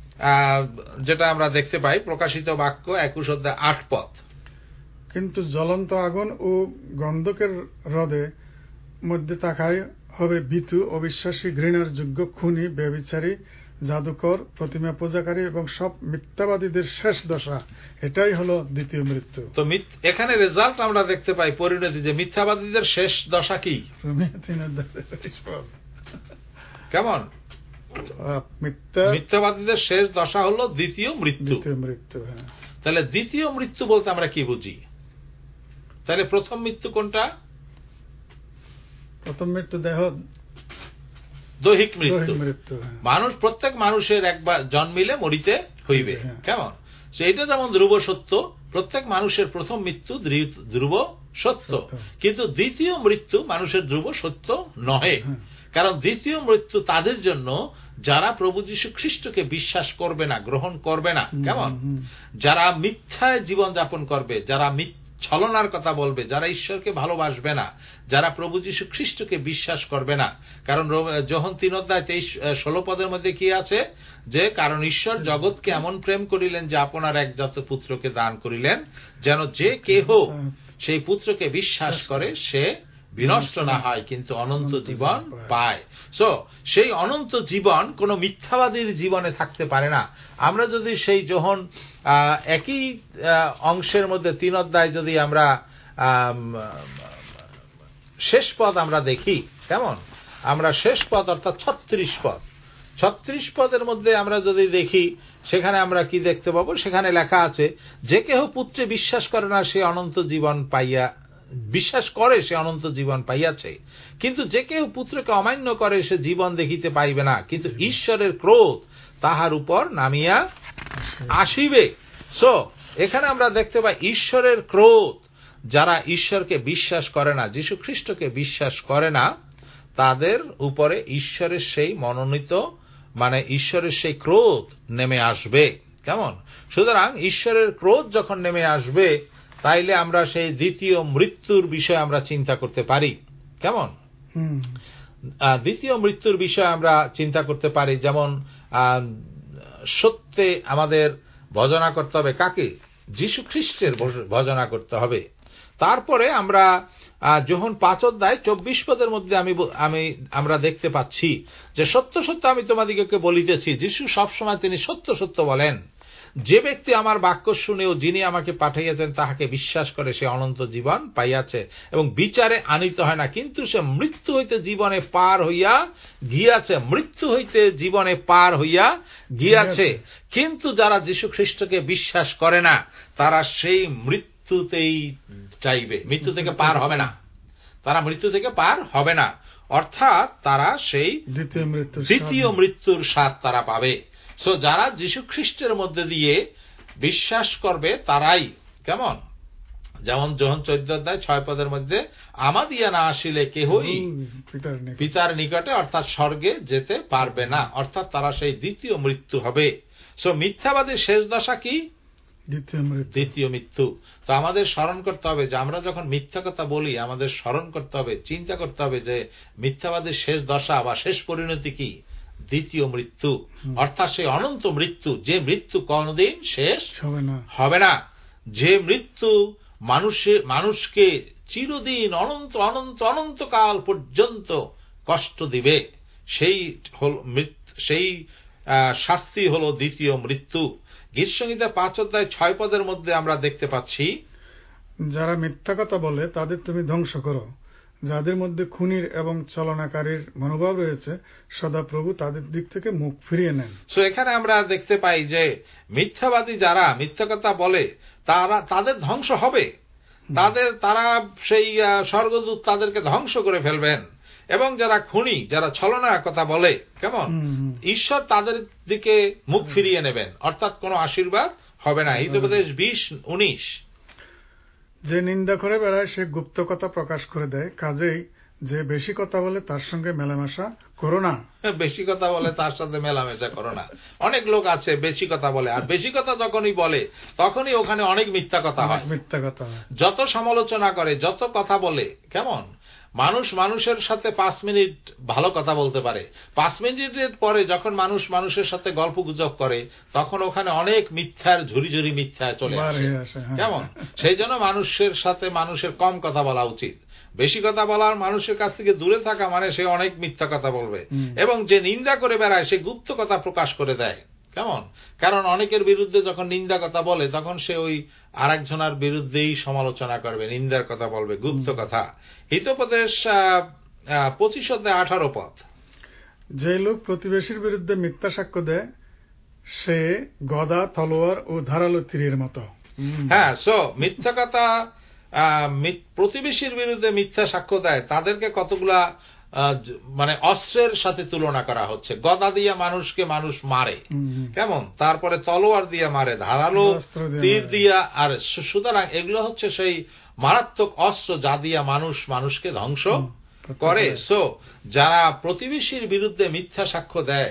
যেটা আমরা দেখতে পাই প্রকাশিত বাক্য একুশ অধ্যায় আট পদ, কিন্তু জ্বলন্ত আগুন ও গন্ধকের হ্রদে মধ্যে তাকায় হবে ভীতু, অবিশ্বাসী, ঘৃণার যোগ্য, খুনি, ব্যভিচারী, জাদুকর, প্রতিমা পূজাকারী এবং সব মিথ্যাবাদীদের শেষ দশা। এটাই হলো দ্বিতীয় মৃত্যু। তো এখানে রেজাল্ট আমরা দেখতে পাই পরিণতি, যে মিথ্যাবাদীদের শেষ দশা কি? কেমন? মিথ্যাবাদীদের শেষ দশা হলো দ্বিতীয় মৃত্যু। মৃত্যু তাহলে দ্বিতীয় মৃত্যু বলতে আমরা কি বুঝি? তাহলে প্রথম মৃত্যু কোনটা? প্রথম মৃত্যু দেহ দৈহিক মৃত্যু। মানুষ, প্রত্যেক মানুষের একবার জন্মিলে মরিতে হইবে। কেমন? এটা যেমন ধ্রুব সত্য, প্রত্যেক মানুষের প্রথম মৃত্যু ধ্রুব সত্য, কিন্তু দ্বিতীয় মৃত্যু মানুষের ধ্রুব সত্য নহে। কারণ দ্বিতীয় মৃত্যু তাদের জন্য যারা প্রভু যীশু খ্রিস্টকে বিশ্বাস করবে না, গ্রহণ করবে না। কেমন? যারা মিথ্যায় জীবন যাপন করবে, যারা ছলনার কথা বলবে, যারা ঈশ্বরকে ভালোবাসবে না, যারা প্রভু যীশু খ্রিস্টকে বিশ্বাস করবে না। কারণ যোহন তিন অধ্যায় তেইশ ষোলো পদের মধ্যে কি আছে, যে কারণ ঈশ্বর জগৎকে এমন প্রেম করিলেন যে আপনার একজাত পুত্রকে দান করিলেন, যেন যে কেহ সেই পুত্রকে বিশ্বাস করে সে বিনষ্ট না হয় কিন্তু অনন্ত জীবন পায়। সো সেই অনন্ত জীবন কোন মিথ্যাবাদীর জীবনে থাকতে পারে না। আমরা যদি সেই যোহন একই অংশের মধ্যে তিন অধ্যায় যদি আমরা শেষ পদ আমরা দেখি, কেমন আমরা শেষ পদ অর্থাৎ ছত্রিশ পদ, ছত্রিশ পদের মধ্যে আমরা যদি দেখি, সেখানে আমরা কি দেখতে পাবো, সেখানে লেখা আছে যে কেহ পুত্রে বিশ্বাস করে না সে অনন্ত জীবন পাইয়া বিশ্বাস করে সে অনন্ত জীবন পাইয়াছে, কিন্তু যে কেউ পুত্রকে অমান্য করে সে জীবন দেখিতে পাইবে না, কিন্তু ঈশ্বরের ক্রোধ তাহার উপর নামিয়া আসিবে। সো এখানে আমরা দেখতে পাই ঈশ্বরের ক্রোধ, যারা ঈশ্বরকে বিশ্বাস করে না, যীশু খ্রিস্টকে বিশ্বাস করে না, তাদের উপরে ঈশ্বরের সেই মনোনীত মানে ঈশ্বরের সেই ক্রোধ নেমে আসবে। কেমন? সুতরাং ঈশ্বরের ক্রোধ যখন নেমে আসবে, তাইলে আমরা সেই দ্বিতীয় মৃত্যুর বিষয়ে আমরা চিন্তা করতে পারি। কেমন? দ্বিতীয় মৃত্যুর বিষয়ে আমরা চিন্তা করতে পারি। যেমন সত্যে আমাদের ভজনা করতে হবে কাকে? যীশু খ্রিস্টের ভজনা করতে হবে। তারপরে আমরা যখন পাঁচ অধ্যায় চব্বিশ পদের মধ্যে আমি আমি আমরা দেখতে পাচ্ছি যে সত্য সত্য আমি তোমাদিগকে বলিতেছি, যীশু সবসময় তিনি সত্য সত্য বলেন, যে ব্যক্তি আমার বাক্য শুনেও যিনি আমাকে পাঠাইয়াছেন তাহাকে বিশ্বাস করে সে অনন্ত জীবন পাইয়াছে এবং বিচারে আনিত হয় না, কিন্তু সে মৃত্যু হইতে জীবনে পার হইয়া গিয়াছে। মৃত্যু হইতে জীবনে পার হইয়া গিয়াছে। কিন্তু যারা যীশু খ্রিস্টকে বিশ্বাস করে না, তারা সেই মৃত্যুতেই চাইবে, মৃত্যু থেকে পার হবে না, তারা মৃত্যু থেকে পার হবে না, অর্থাৎ তারা সেই দ্বিতীয় মৃত্যুর স্বাদ তারা পাবে। সো যারা যীশু খ্রিস্টের মধ্যে দিয়ে বিশ্বাস করবে তারাই, কেমন, যেমন যোহন চৌদ্দ অধ্যায় ছয় পদের মধ্যে আমাদিয়া না আসিলে কেহই পিতার নিকটে অর্থাৎ স্বর্গে যেতে পারবে না, অর্থাৎ তারা সেই দ্বিতীয় মৃত্যু হবে। সো মিথ্যাবাদীর শেষ দশা কি? দ্বিতীয় মৃত্যু। তো আমাদের স্মরণ করতে হবে যে আমরা যখন মিথ্যা কথা বলি, আমাদের স্মরণ করতে হবে, চিন্তা করতে হবে যে মিথ্যাবাদীর শেষ দশা বা শেষ পরিণতি কি? দ্বিতীয় মৃত্যু, অর্থাৎ সেই অনন্ত মৃত্যু, যে মৃত্যু কোনদিন শেষ হবে না, যে মৃত্যু মানুষের মানুষকে চিরদিন অনন্ত অনন্ত অনন্তকাল পর্যন্ত কষ্ট দিবে, সেই হল সেই শাস্তি হল দ্বিতীয় মৃত্যু। গীতসংহিতা পাঁচ অধ্যায় ছয় পদের মধ্যে আমরা দেখতে পাচ্ছি, যারা মিথ্যা কথা বলে তাদের তুমি ধ্বংস করো, যাদের মধ্যে খুনির এবং চলনাকারীর মনোভাব রয়েছে সদাপ্রভু তাদের দিক থেকে মুখ ফিরিয়ে নেন। সো এখানে আমরা দেখতে পাই যে মিথ্যাবাদী যারা মিথ্যা কথা বলে তারা তাদের ধ্বংস হবে, তাদের তারা সেই স্বর্গদূত তাদেরকে ধ্বংস করে ফেলবেন, এবং যারা খুনি, যারা ছলনার কথা বলে, কেমন, ঈশ্বর তাদের দিকে মুখ ফিরিয়ে নেবেন, অর্থাৎ কোনো আশীর্বাদ হবে না। হিতোপদেশ বিশ উনিশ, যে নিন্দা করে বেড়ায় সে গুপ্ত কথা প্রকাশ করে দেয়, কাজেই যে বেশি কথা বলে তার সঙ্গে মেলামেশা করো না। বেশি কথা বলে তার সাথে মেলামেশা করো না। অনেক লোক আছে বেশি কথা বলে, আর বেশি কথা যখনই বলে তখনই ওখানে অনেক মিথ্যা কথা হয়। মিথ্যা কথা যত সমালোচনা করে, যত কথা বলে, কেমন, মানুষ মানুষের সাথে পাঁচ মিনিট ভালো কথা বলতে পারে, পাঁচ মিনিটের পরে যখন মানুষ মানুষের সাথে গল্প গুজব করে তখন ওখানে অনেক মিথ্যার ঝুরি ঝুরি মিথ্যা চলে আসে, কেমন। সেই জন্য মানুষের সাথে মানুষের কম কথা বলা উচিত। বেশি কথা বলার মানুষের কাছ থেকে দূরে থাকা মানে সে অনেক মিথ্যা কথা বলবে, এবং যে নিন্দা করে বেড়ায় সে গুপ্ত কথা প্রকাশ করে দেয়, কেমন। কারণ অনেকের বিরুদ্ধে যখন নিন্দা কথা বলে তখন সে ওই আরেকজনের বিরুদ্ধেই সমালোচনা করবে, নিন্দার কথা বলবে, গুপ্ত কথা। হিতোপদেশ পঁচিশ অধ্যায় আঠারো পদ, যে লোক প্রতিবেশীর বিরুদ্ধে মিথ্যা সাক্ষ্য দেয় সে গদা, তলোয়ার ও ধারালো তীরের মতো। হ্যাঁ, সো মিথ্যা কথা প্রতিবেশীর বিরুদ্ধে মিথ্যা সাক্ষ্য দেয় তাদেরকে কতগুলা মানে অস্ত্রের সাথে তুলনা করা হচ্ছে। গদা দিয়া মানুষকে মানুষ মারে, কেমন, তারপরে তলোয়ার দিয়া মারে, ধারালো তীর দিয়া, আর সুতরাং এগুলো হচ্ছে সেই মারাত্মক অস্ত্র যা দিয়া মানুষ মানুষকে ধ্বংস করে। সো যারা প্রতিবেশীর বিরুদ্ধে মিথ্যা সাক্ষ্য দেয়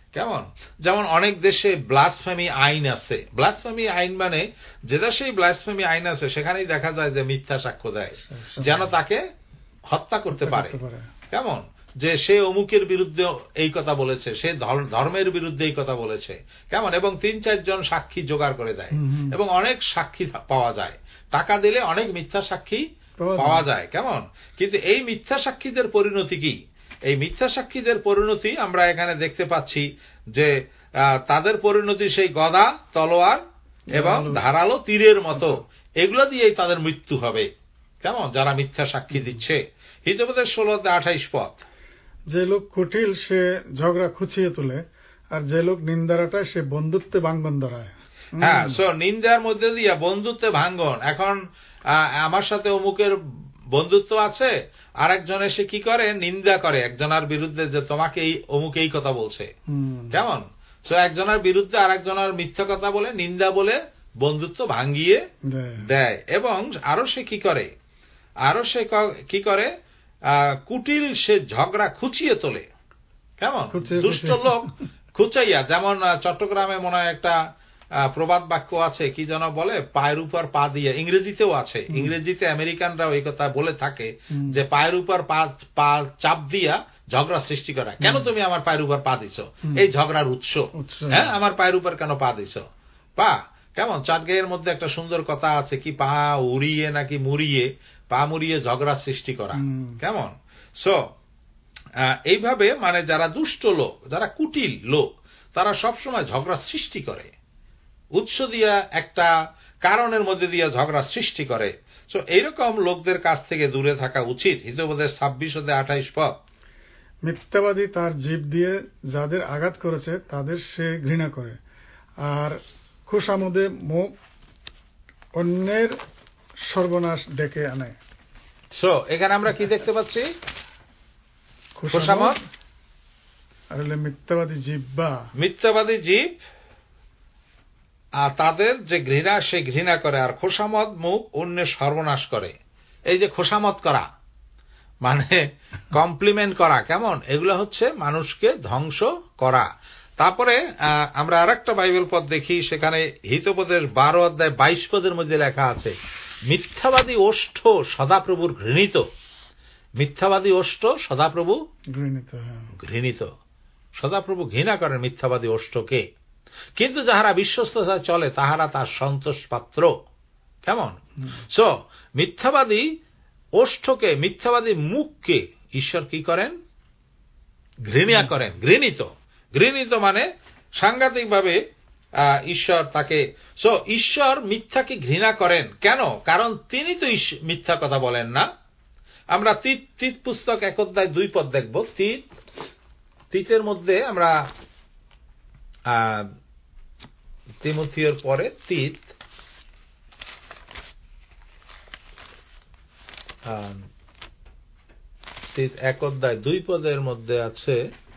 কেমন? যেমন অনেক দেশে ব্লাসফেমি আইন আছে। ব্লাসফেমি আইন মানে যে দেশেই ব্লাসফেমি আইন আছে সেখানেই দেখা যায় যে মিথ্যা সাক্ষ্য দেয় যেন তাকে হত্যা করতে পারে। কেমন? যে সে অমুকের বিরুদ্ধে এই কথা বলেছে, সে ধর্মের বিরুদ্ধে এই কথা বলেছে, কেমন? এবং তিন চারজন সাক্ষী জোগাড় করে দেয় এবং অনেক সাক্ষী পাওয়া যায়। টাকা দিলে অনেক মিথ্যা সাক্ষী পাওয়া যায়, কেমন? কিন্তু এই মিথ্যা সাক্ষীদের পরিণতি কি? এই মিথ্যা সাক্ষীদের পরিণতি আমরা এখানে দেখতে পাচ্ছি যে তাদের পরিণতি সেই গদা, তলোয়ার এবং ধারালো তীরের মতো, এগুলো দিয়েই তাদের মৃত্যু হবে। কেমন? যারা মিথ্যা সাক্ষী দিচ্ছে। হিতোপদেশ ষোলোতে আঠাইশ পদ, যে লোক কুটিল সে ঝগড়া খুঁচিয়ে তোলে, আর যে লোক নিন্দারাটায় সে বন্ধুত্বে ভাঙ্গন ধরায়। হ্যাঁ, সো নিন্দার মধ্যে দিয়া বন্ধুত্বে ভাঙ্গন। এখন আমার সাথে অমুকের বন্ধুত্ব আছে, আর একজন এসে কি করে? নিন্দা করে একজনের বিরুদ্ধে, যে তোমাকে এই অমুক এই কথা বলছে। কেমন? সো একজনের বিরুদ্ধে আর একজনের মিথ্যা কথা বলে, নিন্দা বলে বন্ধুত্ব ভাঙ্গিয়ে দেয়। এবং আরো সে কি করে? আরো সে কি করে? কুটিল সে ঝগড়া খুঁচিয়ে তোলে। কেমন? দুষ্ট লোক খুঁচাইয়া, যেমন চট্টগ্রামে মনে হয় একটা প্রবাদ বাক্য আছে, কি যেন বলে, পায়ের উপর পা দিয়ে। ইংরেজিতেও আছে, ইংরেজিতে আমেরিকানরাও এই কথা বলে থাকে যে পায়ের উপর পা চাপ দিয়া ঝগড়া সৃষ্টি করা। কেন তুমি আমার পায়ের উপর পা দিছ? এই ঝগড়ার উৎস। হ্যাঁ, আমার পায়ের উপর কেন পা দিছ? পা কেমন? চাটগাঁয়ের মধ্যে একটা সুন্দর কথা আছে, কি পা উড়িয়ে নাকি মুড়িয়ে, পা মুড়িয়ে ঝগড়া সৃষ্টি করা। কেমন? সো এইভাবে মানে যারা দুষ্ট লোক, যারা কুটিল লোক, তারা সবসময় ঝগড়া সৃষ্টি করে, উৎস দিয়া, একটা কারণের মধ্যে দিয়া ঝগড়া সৃষ্টি করে। সো এইরকম লোকদের কাছ থেকে দূরে থাকা উচিত। হিতোপদেশ ছাব্বিশ হতে আঠাইশ পদ, মিথ্যাবাদী তার জিভ দিয়ে যাদের আঘাত করেছে তাদের সে ঘৃণা করে, আর খোশামদে মুখ অন্যের সর্বনাশ ডেকে আনে। সো এখানে আমরা কি দেখতে পাচ্ছি? খোশামদ আর হলে মিথ্যাবাদী জিভ, বা মিথ্যাবাদী জিভ, আর তাদের যে ঘৃণা সে ঘৃণা করে, আর খোশামদ মুখ অন্যের সর্বনাশ করে। এই যে খোশামদ করা মানে কমপ্লিমেন্ট করা, কেমন? এগুলো হচ্ছে মানুষকে ধ্বংস করা। তারপরে আমরা আর একটা বাইবেল পদ দেখি, সেখানে হিতোপদেশ বারো অধ্যায় বাইশ পদের মধ্যে লেখা আছে, মিথ্যাবাদী ওষ্ঠ সদাপ্রভুর ঘৃণিত। মিথ্যাবাদী ওষ্ঠ সদাপ্রভু ঘৃণিত। ঘৃণিত সদাপ্রভু ঘৃণা করেন মিথ্যাবাদী ওষ্ঠকে, কিন্তু যাহারা বিশ্বস্ততা চলে তাহারা তার সন্তোষ পাত্র। কেমন? সো মিথ্যাবাদী ওষ্ঠকে, মিথ্যাবাদী মুখকে ঈশ্বর কি করেন? ঘৃণা করেন। ঘৃণিত, ঘৃণিত মানে সাংঘাতিকভাবে ঈশ্বর তাকে। সো ঈশ্বর মিথ্যাকে ঘৃণা করেন কেন? কারণ তিনি তো মিথ্যা কথা বলেন না। আমরা তিত তিত পুস্তক এক অধ্যায় দুই পদ দেখব। তিত তিতের মধ্যে আমরা তিমোথীয়র পরে তিত তিত এক অধ্যায় দুই পদের মধ্যে আছে,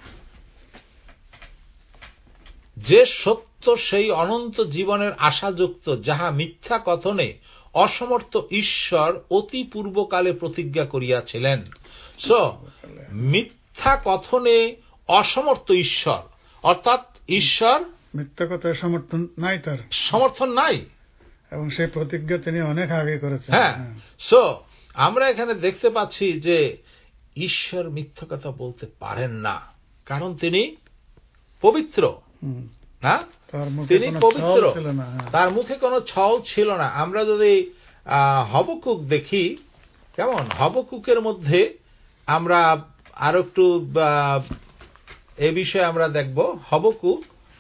যে সত্য সেই অনন্ত জীবনের আশাযুক্ত, যাহা মিথ্যা কথনে অসমর্থ ঈশ্বর অতি পূর্বকালে প্রতিজ্ঞা করিয়াছিলেন। সো মিথ্যা কথনে অসমর্থ ঈশ্বর, অর্থাৎ ঈশ্বর মিথ্যা কথার সমর্থন নাই, তার সমর্থন নাই, এবং সেই প্রতিজ্ঞা তিনি অনেক আগে করেছেন। হ্যাঁ, সো আমরা এখানে দেখতে পাচ্ছি যে ঈশ্বর মিথ্যা কথা বলতে পারেন না, কারণ তিনি পবিত্র। হ্যাঁ, তিনি পবিত্র, তার মুখে কোনো ছল ছিল না। আমরা যদি হবকুক দেখি, কেমন? হবকুকের মধ্যে আমরা আরো একটু এ বিষয়ে আমরা দেখব। হবকুক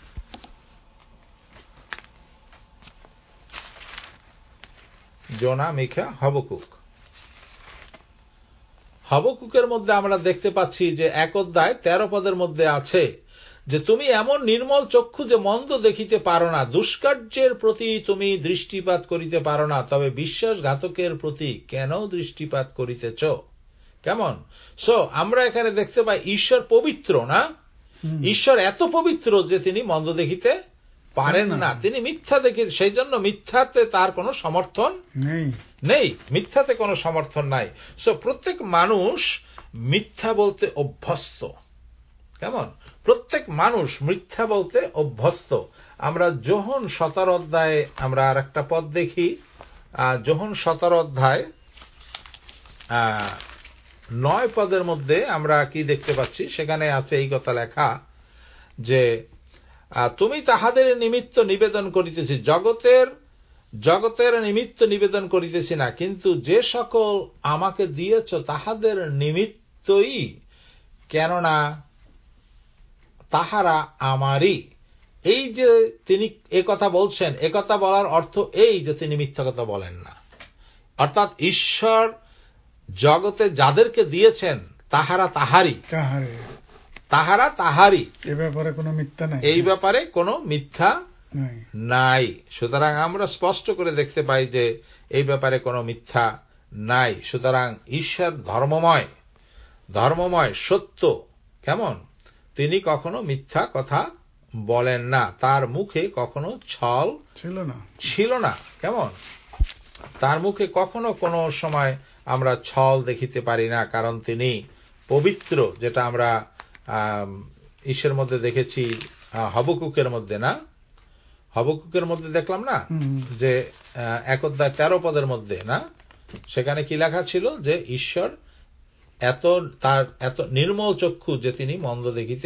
জোনা, মিখা, হবকুক। হবকুকের মধ্যে আমরা দেখতে পাচ্ছি যে এক অধ্যায় তেরো পদের মধ্যে আছে যে তুমি এমন নির্মল চক্ষু যে মন্দ দেখিতে পারো না, দুষ্কার্যের প্রতি তুমি দৃষ্টিপাত করিতে পারো না, তবে বিশ্বাসঘাতকের প্রতি কেন দৃষ্টিপাত করিতেছ? কেমন? সো আমরা এখানে দেখতে পাই ঈশ্বর পবিত্র না, ঈশ্বর এত পবিত্র যে তিনি মন্দ দেখিতে পারেন না, তিনি মিথ্যা দেখি, সেই জন্য মিথ্যাতে তার কোনো সমর্থন নেই, মিথ্যাতে কোনো সমর্থন নাই। সো প্রত্যেক মানুষ মিথ্যা বলতে অভ্যস্ত। কেমন? প্রত্যেক মানুষ মিথ্যা বলতে অভ্যস্ত। আমরা যোহন সতেরো অধ্যায়ে আমরা আর একটা পদ দেখি, যোহন সতেরো অধ্যায় নয় পদের মধ্যে আমরা কি দেখতে পাচ্ছি, সেখানে আছে এই কথা লেখা যে তুমি তাহাদের নিমিত্ত নিবেদন করিতেছি, জগতের জগতের নিমিত্ত নিবেদন করিতেছি না, কিন্তু যে সকল আমাকে দিয়েছ তাহাদের নিমিত্তই, কেননা তাহারা আমারই। এই যে তিনি একথা বলছেন, একথা বলার অর্থ এই যে তিনি মিথ্যা কথা বলেন না। অর্থাৎ ঈশ্বর জগতে যাদেরকে দিয়েছেন তাহারা তাহারই, তাহারা তাহারই, এই ব্যাপারে কোনো মিথ্যা নাই, এই ব্যাপারে কোনো মিথ্যা নাই। সুতরাং আমরা স্পষ্ট করে দেখতে পাই যে এই ব্যাপারে কোনো মিথ্যা নাই। সুতরাং ঈশ্বর ধর্মময়, ধর্মময় সত্য, কেমন তিনি কখনো মিথ্যা কথা বলেন না, তার মুখে কখনো ছল ছিল না ছিল না কেমন তার মুখে কখনো কোনো সময় আমরা ছল দেখিতে পারি না, কারণ তিনি পবিত্র। যেটা আমরা ঈশ্বরের মধ্যে দেখেছি হবকুকের মধ্যে, না হবকুকের মধ্যে দেখলাম না যে এক অধ্যায় তেরো পদের মধ্যে, না সেখানে কি লেখা ছিল যে ঈশ্বর এত তার এত নির্মল চক্ষু যে তিনি মন্দ দেখিতে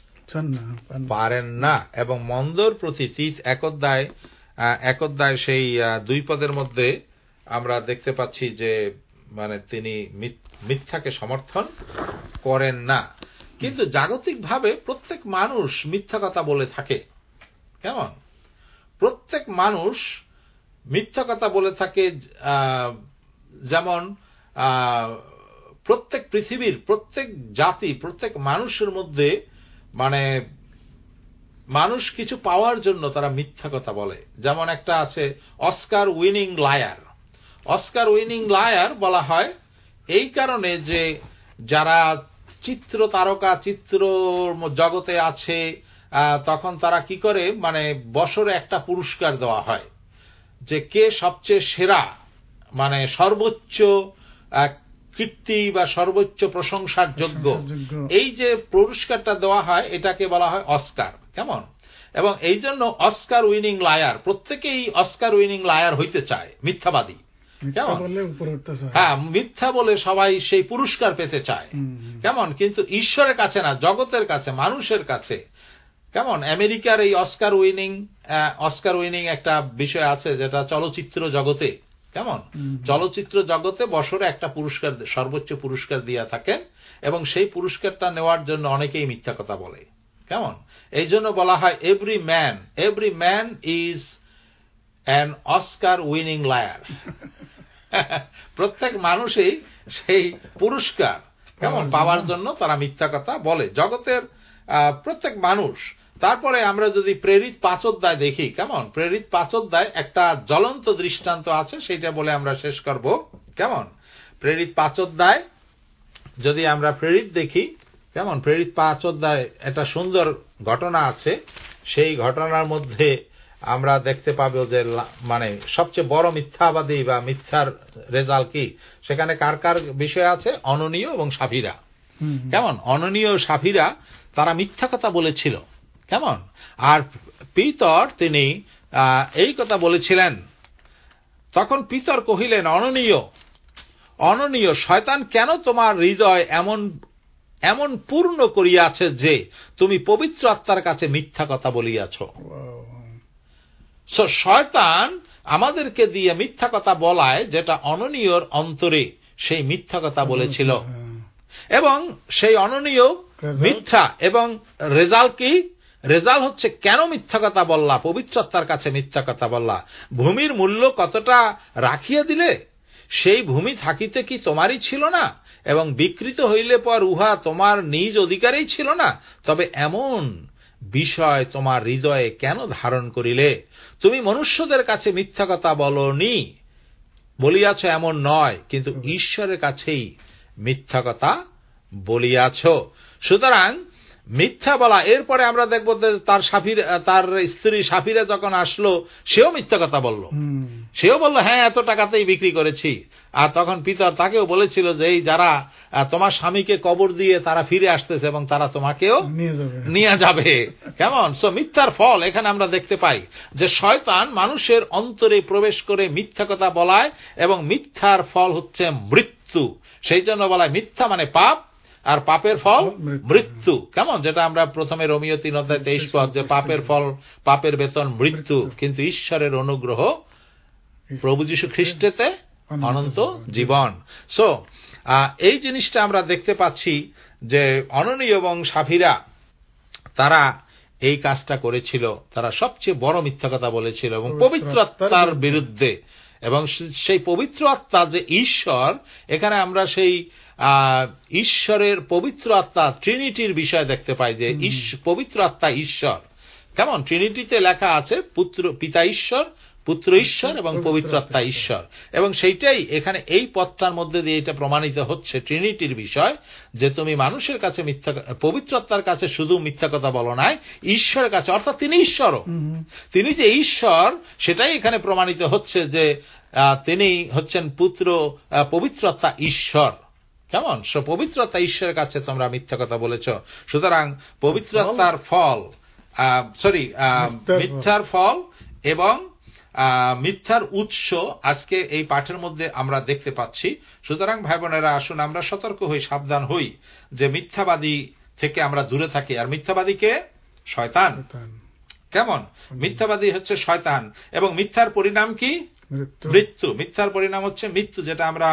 পারেন না, এবং মন্দর প্রতি তীত এক অধ্যায় এক অধ্যায় সেই দুই পদের মধ্যে আমরা দেখতে পাচ্ছি যে মানে তিনি মিথ্যাকে সমর্থন করেন না। কিন্তু জাগতিকভাবে প্রত্যেক মানুষ মিথ্যা কথা বলে থাকে, কেমন প্রত্যেক মানুষ মিথ্যা কথা বলে থাকে। যেমন প্রত্যেক পৃথিবীর প্রত্যেক জাতি, প্রত্যেক মানুষের মধ্যে মানে মানুষ কিছু পাওয়ার জন্য তারা মিথ্যা কথা বলে। যেমন একটা আছে Oscar winning liar. Oscar winning liar বলা হয় এই কারণে যে যারা চিত্র তারকা, চিত্র জগতে আছে, তখন তারা কি করে, মানে বছরে একটা পুরস্কার দেওয়া হয় যে কে সবচেয়ে সেরা, মানে সর্বোচ্চ কীর্তি বা সর্বোচ্চ প্রশংসার যোগ্য, এই যে পুরস্কারটা দেওয়া হয় এটাকে বলা হয় অস্কার, কেমন এবং এই জন্য অস্কার উইনিং লায়ার, প্রত্যেকেই অস্কার উইনিং লায়ার হইতে চায়, মিথ্যাবাদী, কেমন হ্যাঁ মিথ্যা বলে সবাই সেই পুরস্কার পেতে চায়, কেমন কিন্তু ঈশ্বরের কাছে না, জগতের কাছে, মানুষের কাছে, কেমন আমেরিকার এই অস্কার উইনিং অস্কার উইনিং একটা বিষয় আছে যেটা চলচ্চিত্র জগতে, কেমন চলচ্চিত্র জগতে বছরে একটা পুরস্কার, সর্বোচ্চ পুরস্কার দিয়া থাকেন, এবং সেই পুরস্কারটা নেওয়ার জন্য অনেকেই মিথ্যা কথা বলে, কেমন এই জন্য বলা হয় every man every man is an Oscar winning liar. প্রত্যেক মানুষই সেই পুরস্কার কেমন পাওয়ার জন্য তারা মিথ্যা কথা বলে, জগতের প্রত্যেক মানুষ। তারপরে আমরা যদি প্রেরিত পাঁচ অধ্যায় দেখি, কেমন প্রেরিত পাঁচ অধ্যায় একটা জ্বলন্ত দৃষ্টান্ত আছে, সেইটা বলে আমরা শেষ করব। কেমন প্রেরিত পাঁচ অধ্যায় যদি আমরা প্রেরিত দেখি, কেমন প্রেরিত পাঁচ অধ্যায় একটা সুন্দর ঘটনা আছে। সেই ঘটনার মধ্যে আমরা দেখতে পাবো যে মানে সবচেয়ে বড় মিথ্যাবাদী বা মিথ্যার রেজাল্ট কি, সেখানে কার কার বিষয় আছে, অননীয় এবং সাফিরা। কেমন অননীয় সাফিরা তারা মিথ্যা কথা বলেছিল, কেমন আর পিতর তিনি এই কথা বলেছিলেন। তখন পিতর কহিলেন, অননীয় অননীয় শয়তান কেন তোমার হৃদয় এমন এমন পূর্ণ করিয়াছে যে তুমি পবিত্র আত্মার কাছে মিথ্যা কথা বলিয়াছ। শয়তান আমাদেরকে দিয়ে মিথ্যা কথা বলায়, যেটা অননীয়র অন্তরে সেই মিথ্যা কথা বলেছিল, এবং সেই অননীয় মিথ্যা এবং রেজাল্ট কি, রেজাল্ট হচ্ছে কেন মিথ্যা কথা বললা, পবিত্র আত্মার কাছে মিথ্যা কথা বললা। ভূমির মূল্য কতটা রাখিয়া দিলে, সেই ভূমি থাকিতে কি তোমারই ছিল না, এবং বিকৃত হইলে পর উহা তোমার নিজ অধিকারেই ছিল না। তবে এমন বিষয় তোমার হৃদয়ে কেন ধারণ করিলে? তুমি মনুষ্যদের কাছে মিথ্যা কথা বলনি বলিয়াছ এমন নয়, কিন্তু ঈশ্বরের কাছেই মিথ্যা কথা বলিয়াছ। সুতরাং মিথ্যা বলা। এরপরে আমরা দেখব যে তার সাফির তার স্ত্রী সাফিরা যখন আসলো সেও মিথ্যা কথা বলল, সেও বলল হ্যাঁ এত টাকাতেই বিক্রি করেছি। আর তখন পিতর তাকেও বলেছিল যে এই যারা তোমার স্বামীকে কবর দিয়ে তারা ফিরে আসতেছে এবং তারা তোমাকেও নিয়ে যাবে। কেমন? সো মিথ্যার ফল এখানে আমরা দেখতে পাই যে শয়তান মানুষের অন্তরে প্রবেশ করে মিথ্যা কথা বলায় এবং মিথ্যার ফল হচ্ছে মৃত্যু। সেই জন্য বলায় মিথ্যা মানে পাপ, আর পাপের ফল মৃত্যু। কেমন? যেটা আমরা প্রথমে রোমিও তিন অধ্যায় তেইশ পদ, যে পাপের ফল পাপের বেতন মৃত্যু, কিন্তু ঈশ্বরের অনুগ্রহ প্রভু যীশু খ্রিস্টেতে অনন্ত জীবন। সো এই জিনিসটা আমরা দেখতে পাচ্ছি যে অননীয় এবং সাফিরা তারা এই কাজটা করেছিল, তারা সবচেয়ে বড় মিথ্যা কথা বলেছিল এবং পবিত্র আত্মার বিরুদ্ধে। এবং সেই পবিত্র আত্মা যে ঈশ্বর, এখানে আমরা সেই ঈশ্বরের পবিত্র আত্মা ট্রিনিটির বিষয় দেখতে পাই যে পবিত্র আত্মা ঈশ্বর। কেমন? ট্রিনিটিতে লেখা আছে পুত্র পিতা ঈশ্বর, পুত্র ঈশ্বর এবং পবিত্র আত্মা ঈশ্বর। এবং সেইটাই এখানে এই পথটার মধ্যে দিয়ে এটা প্রমাণিত হচ্ছে ট্রিনিটির বিষয়, যে তুমি মানুষের কাছে মিথ্যা, পবিত্র আত্মার কাছে শুধু মিথ্যা কথা বলো নাই, ঈশ্বরের কাছে, অর্থাৎ তিনি ঈশ্বরও, তিনি যে ঈশ্বর সেটাই এখানে প্রমাণিত হচ্ছে যে তিনি হচ্ছেন পুত্র, পবিত্র আত্মা ঈশ্বর। কেমন? পবিত্র আত্মা ঈশ্বরের কাছে তোমরা মিথ্যা কথা বলেছ। সুতরাং পবিত্র আত্মার ফল, সরি মিথ্যার ফল এবং মিথ্যার উৎস আজকে এই পাঠের মধ্যে আমরা দেখতে পাচ্ছি। সুতরাং ভাই বোনেরা, আসুন আমরা সতর্ক হই, সাবধান হই যে মিথ্যাবাদী থেকে আমরা দূরে থাকি। আর মিথ্যাবাদীকে শয়তান। কেমন? মিথ্যাবাদী হচ্ছে শয়তান এবং মিথ্যার পরিণাম কি? মৃত্যু। মিথ্যার পরিণাম হচ্ছে মৃত্যু, যেটা আমরা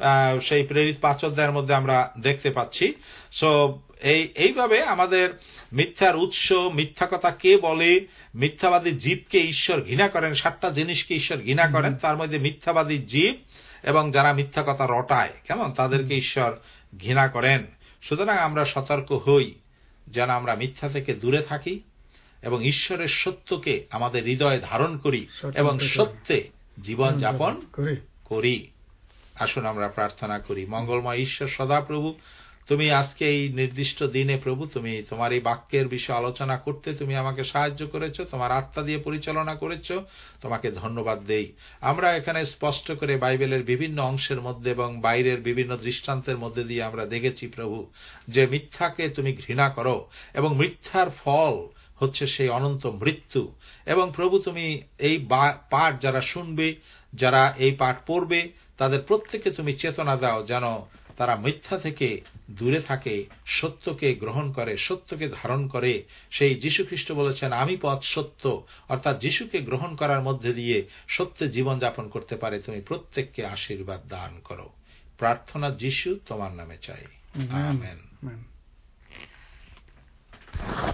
সেই প্রেরিত পাঁচ অধ্যায়ের মধ্যে আমরা দেখতে পাচ্ছি। সো এই এইভাবে আমাদের মিথ্যার উৎস, মিথ্যা কথা কে বলে, মিথ্যাবাদী জীবকে ঈশ্বর ঘৃণা করেন, সাতটা জিনিসকে ঈশ্বর ঘৃণা করেন, তার মধ্যে মিথ্যাবাদী জীব এবং যারা মিথ্যা কথা রটায়, কেমন, তাদেরকে ঈশ্বর ঘৃণা করেন। সুতরাং আমরা সতর্ক হই যেন আমরা মিথ্যা থেকে দূরে থাকি এবং ঈশ্বরের সত্যকে আমাদের হৃদয়ে ধারণ করি এবং সত্যে জীবন যাপন করি। আসুন আমরা প্রার্থনা করি। মঙ্গলময় ঈশ্বর সদাপ্রভু, তুমি আজকে এই নির্দিষ্ট দিনে প্রভু তুমি তোমার এই বাক্যের বিষয়ে আলোচনা করতে তুমি আমাকে সাহায্য করেছো, তোমার আত্মা দিয়ে পরিচালনা করেছো, তোমাকে ধন্যবাদ দেই। আমরা এখানে স্পষ্ট করে বাইবেলের বিভিন্ন অংশের মধ্যে এবং বাইরের বিভিন্ন দৃষ্টান্তের মধ্যে দিয়ে আমরা দেখেছি প্রভু যে মিথ্যাকে তুমি ঘৃণা করো এবং মিথ্যার ফল হচ্ছে সেই অনন্ত মৃত্যু। এবং প্রভু তুমি এই পাঠ যারা শুনবে, যারা এই পাঠ পড়বে, তাদের প্রত্যেককে তুমি চেতনা দাও যেন তারা মিথ্যা থেকে দূরে থাকে, সত্যকে গ্রহণ করে, সত্যকে ধারণ করে। সেই যীশু খ্রিস্ট বলেছেন আমি পথ সত্য, অর্থাৎ যীশুকে গ্রহণ করার মধ্যে দিয়ে সত্যে জীবন যাপন করতে পারে। তুমি প্রত্যেককে আশীর্বাদ দান করো। প্রার্থনা যীশু তোমার নামে চাই, আমেন।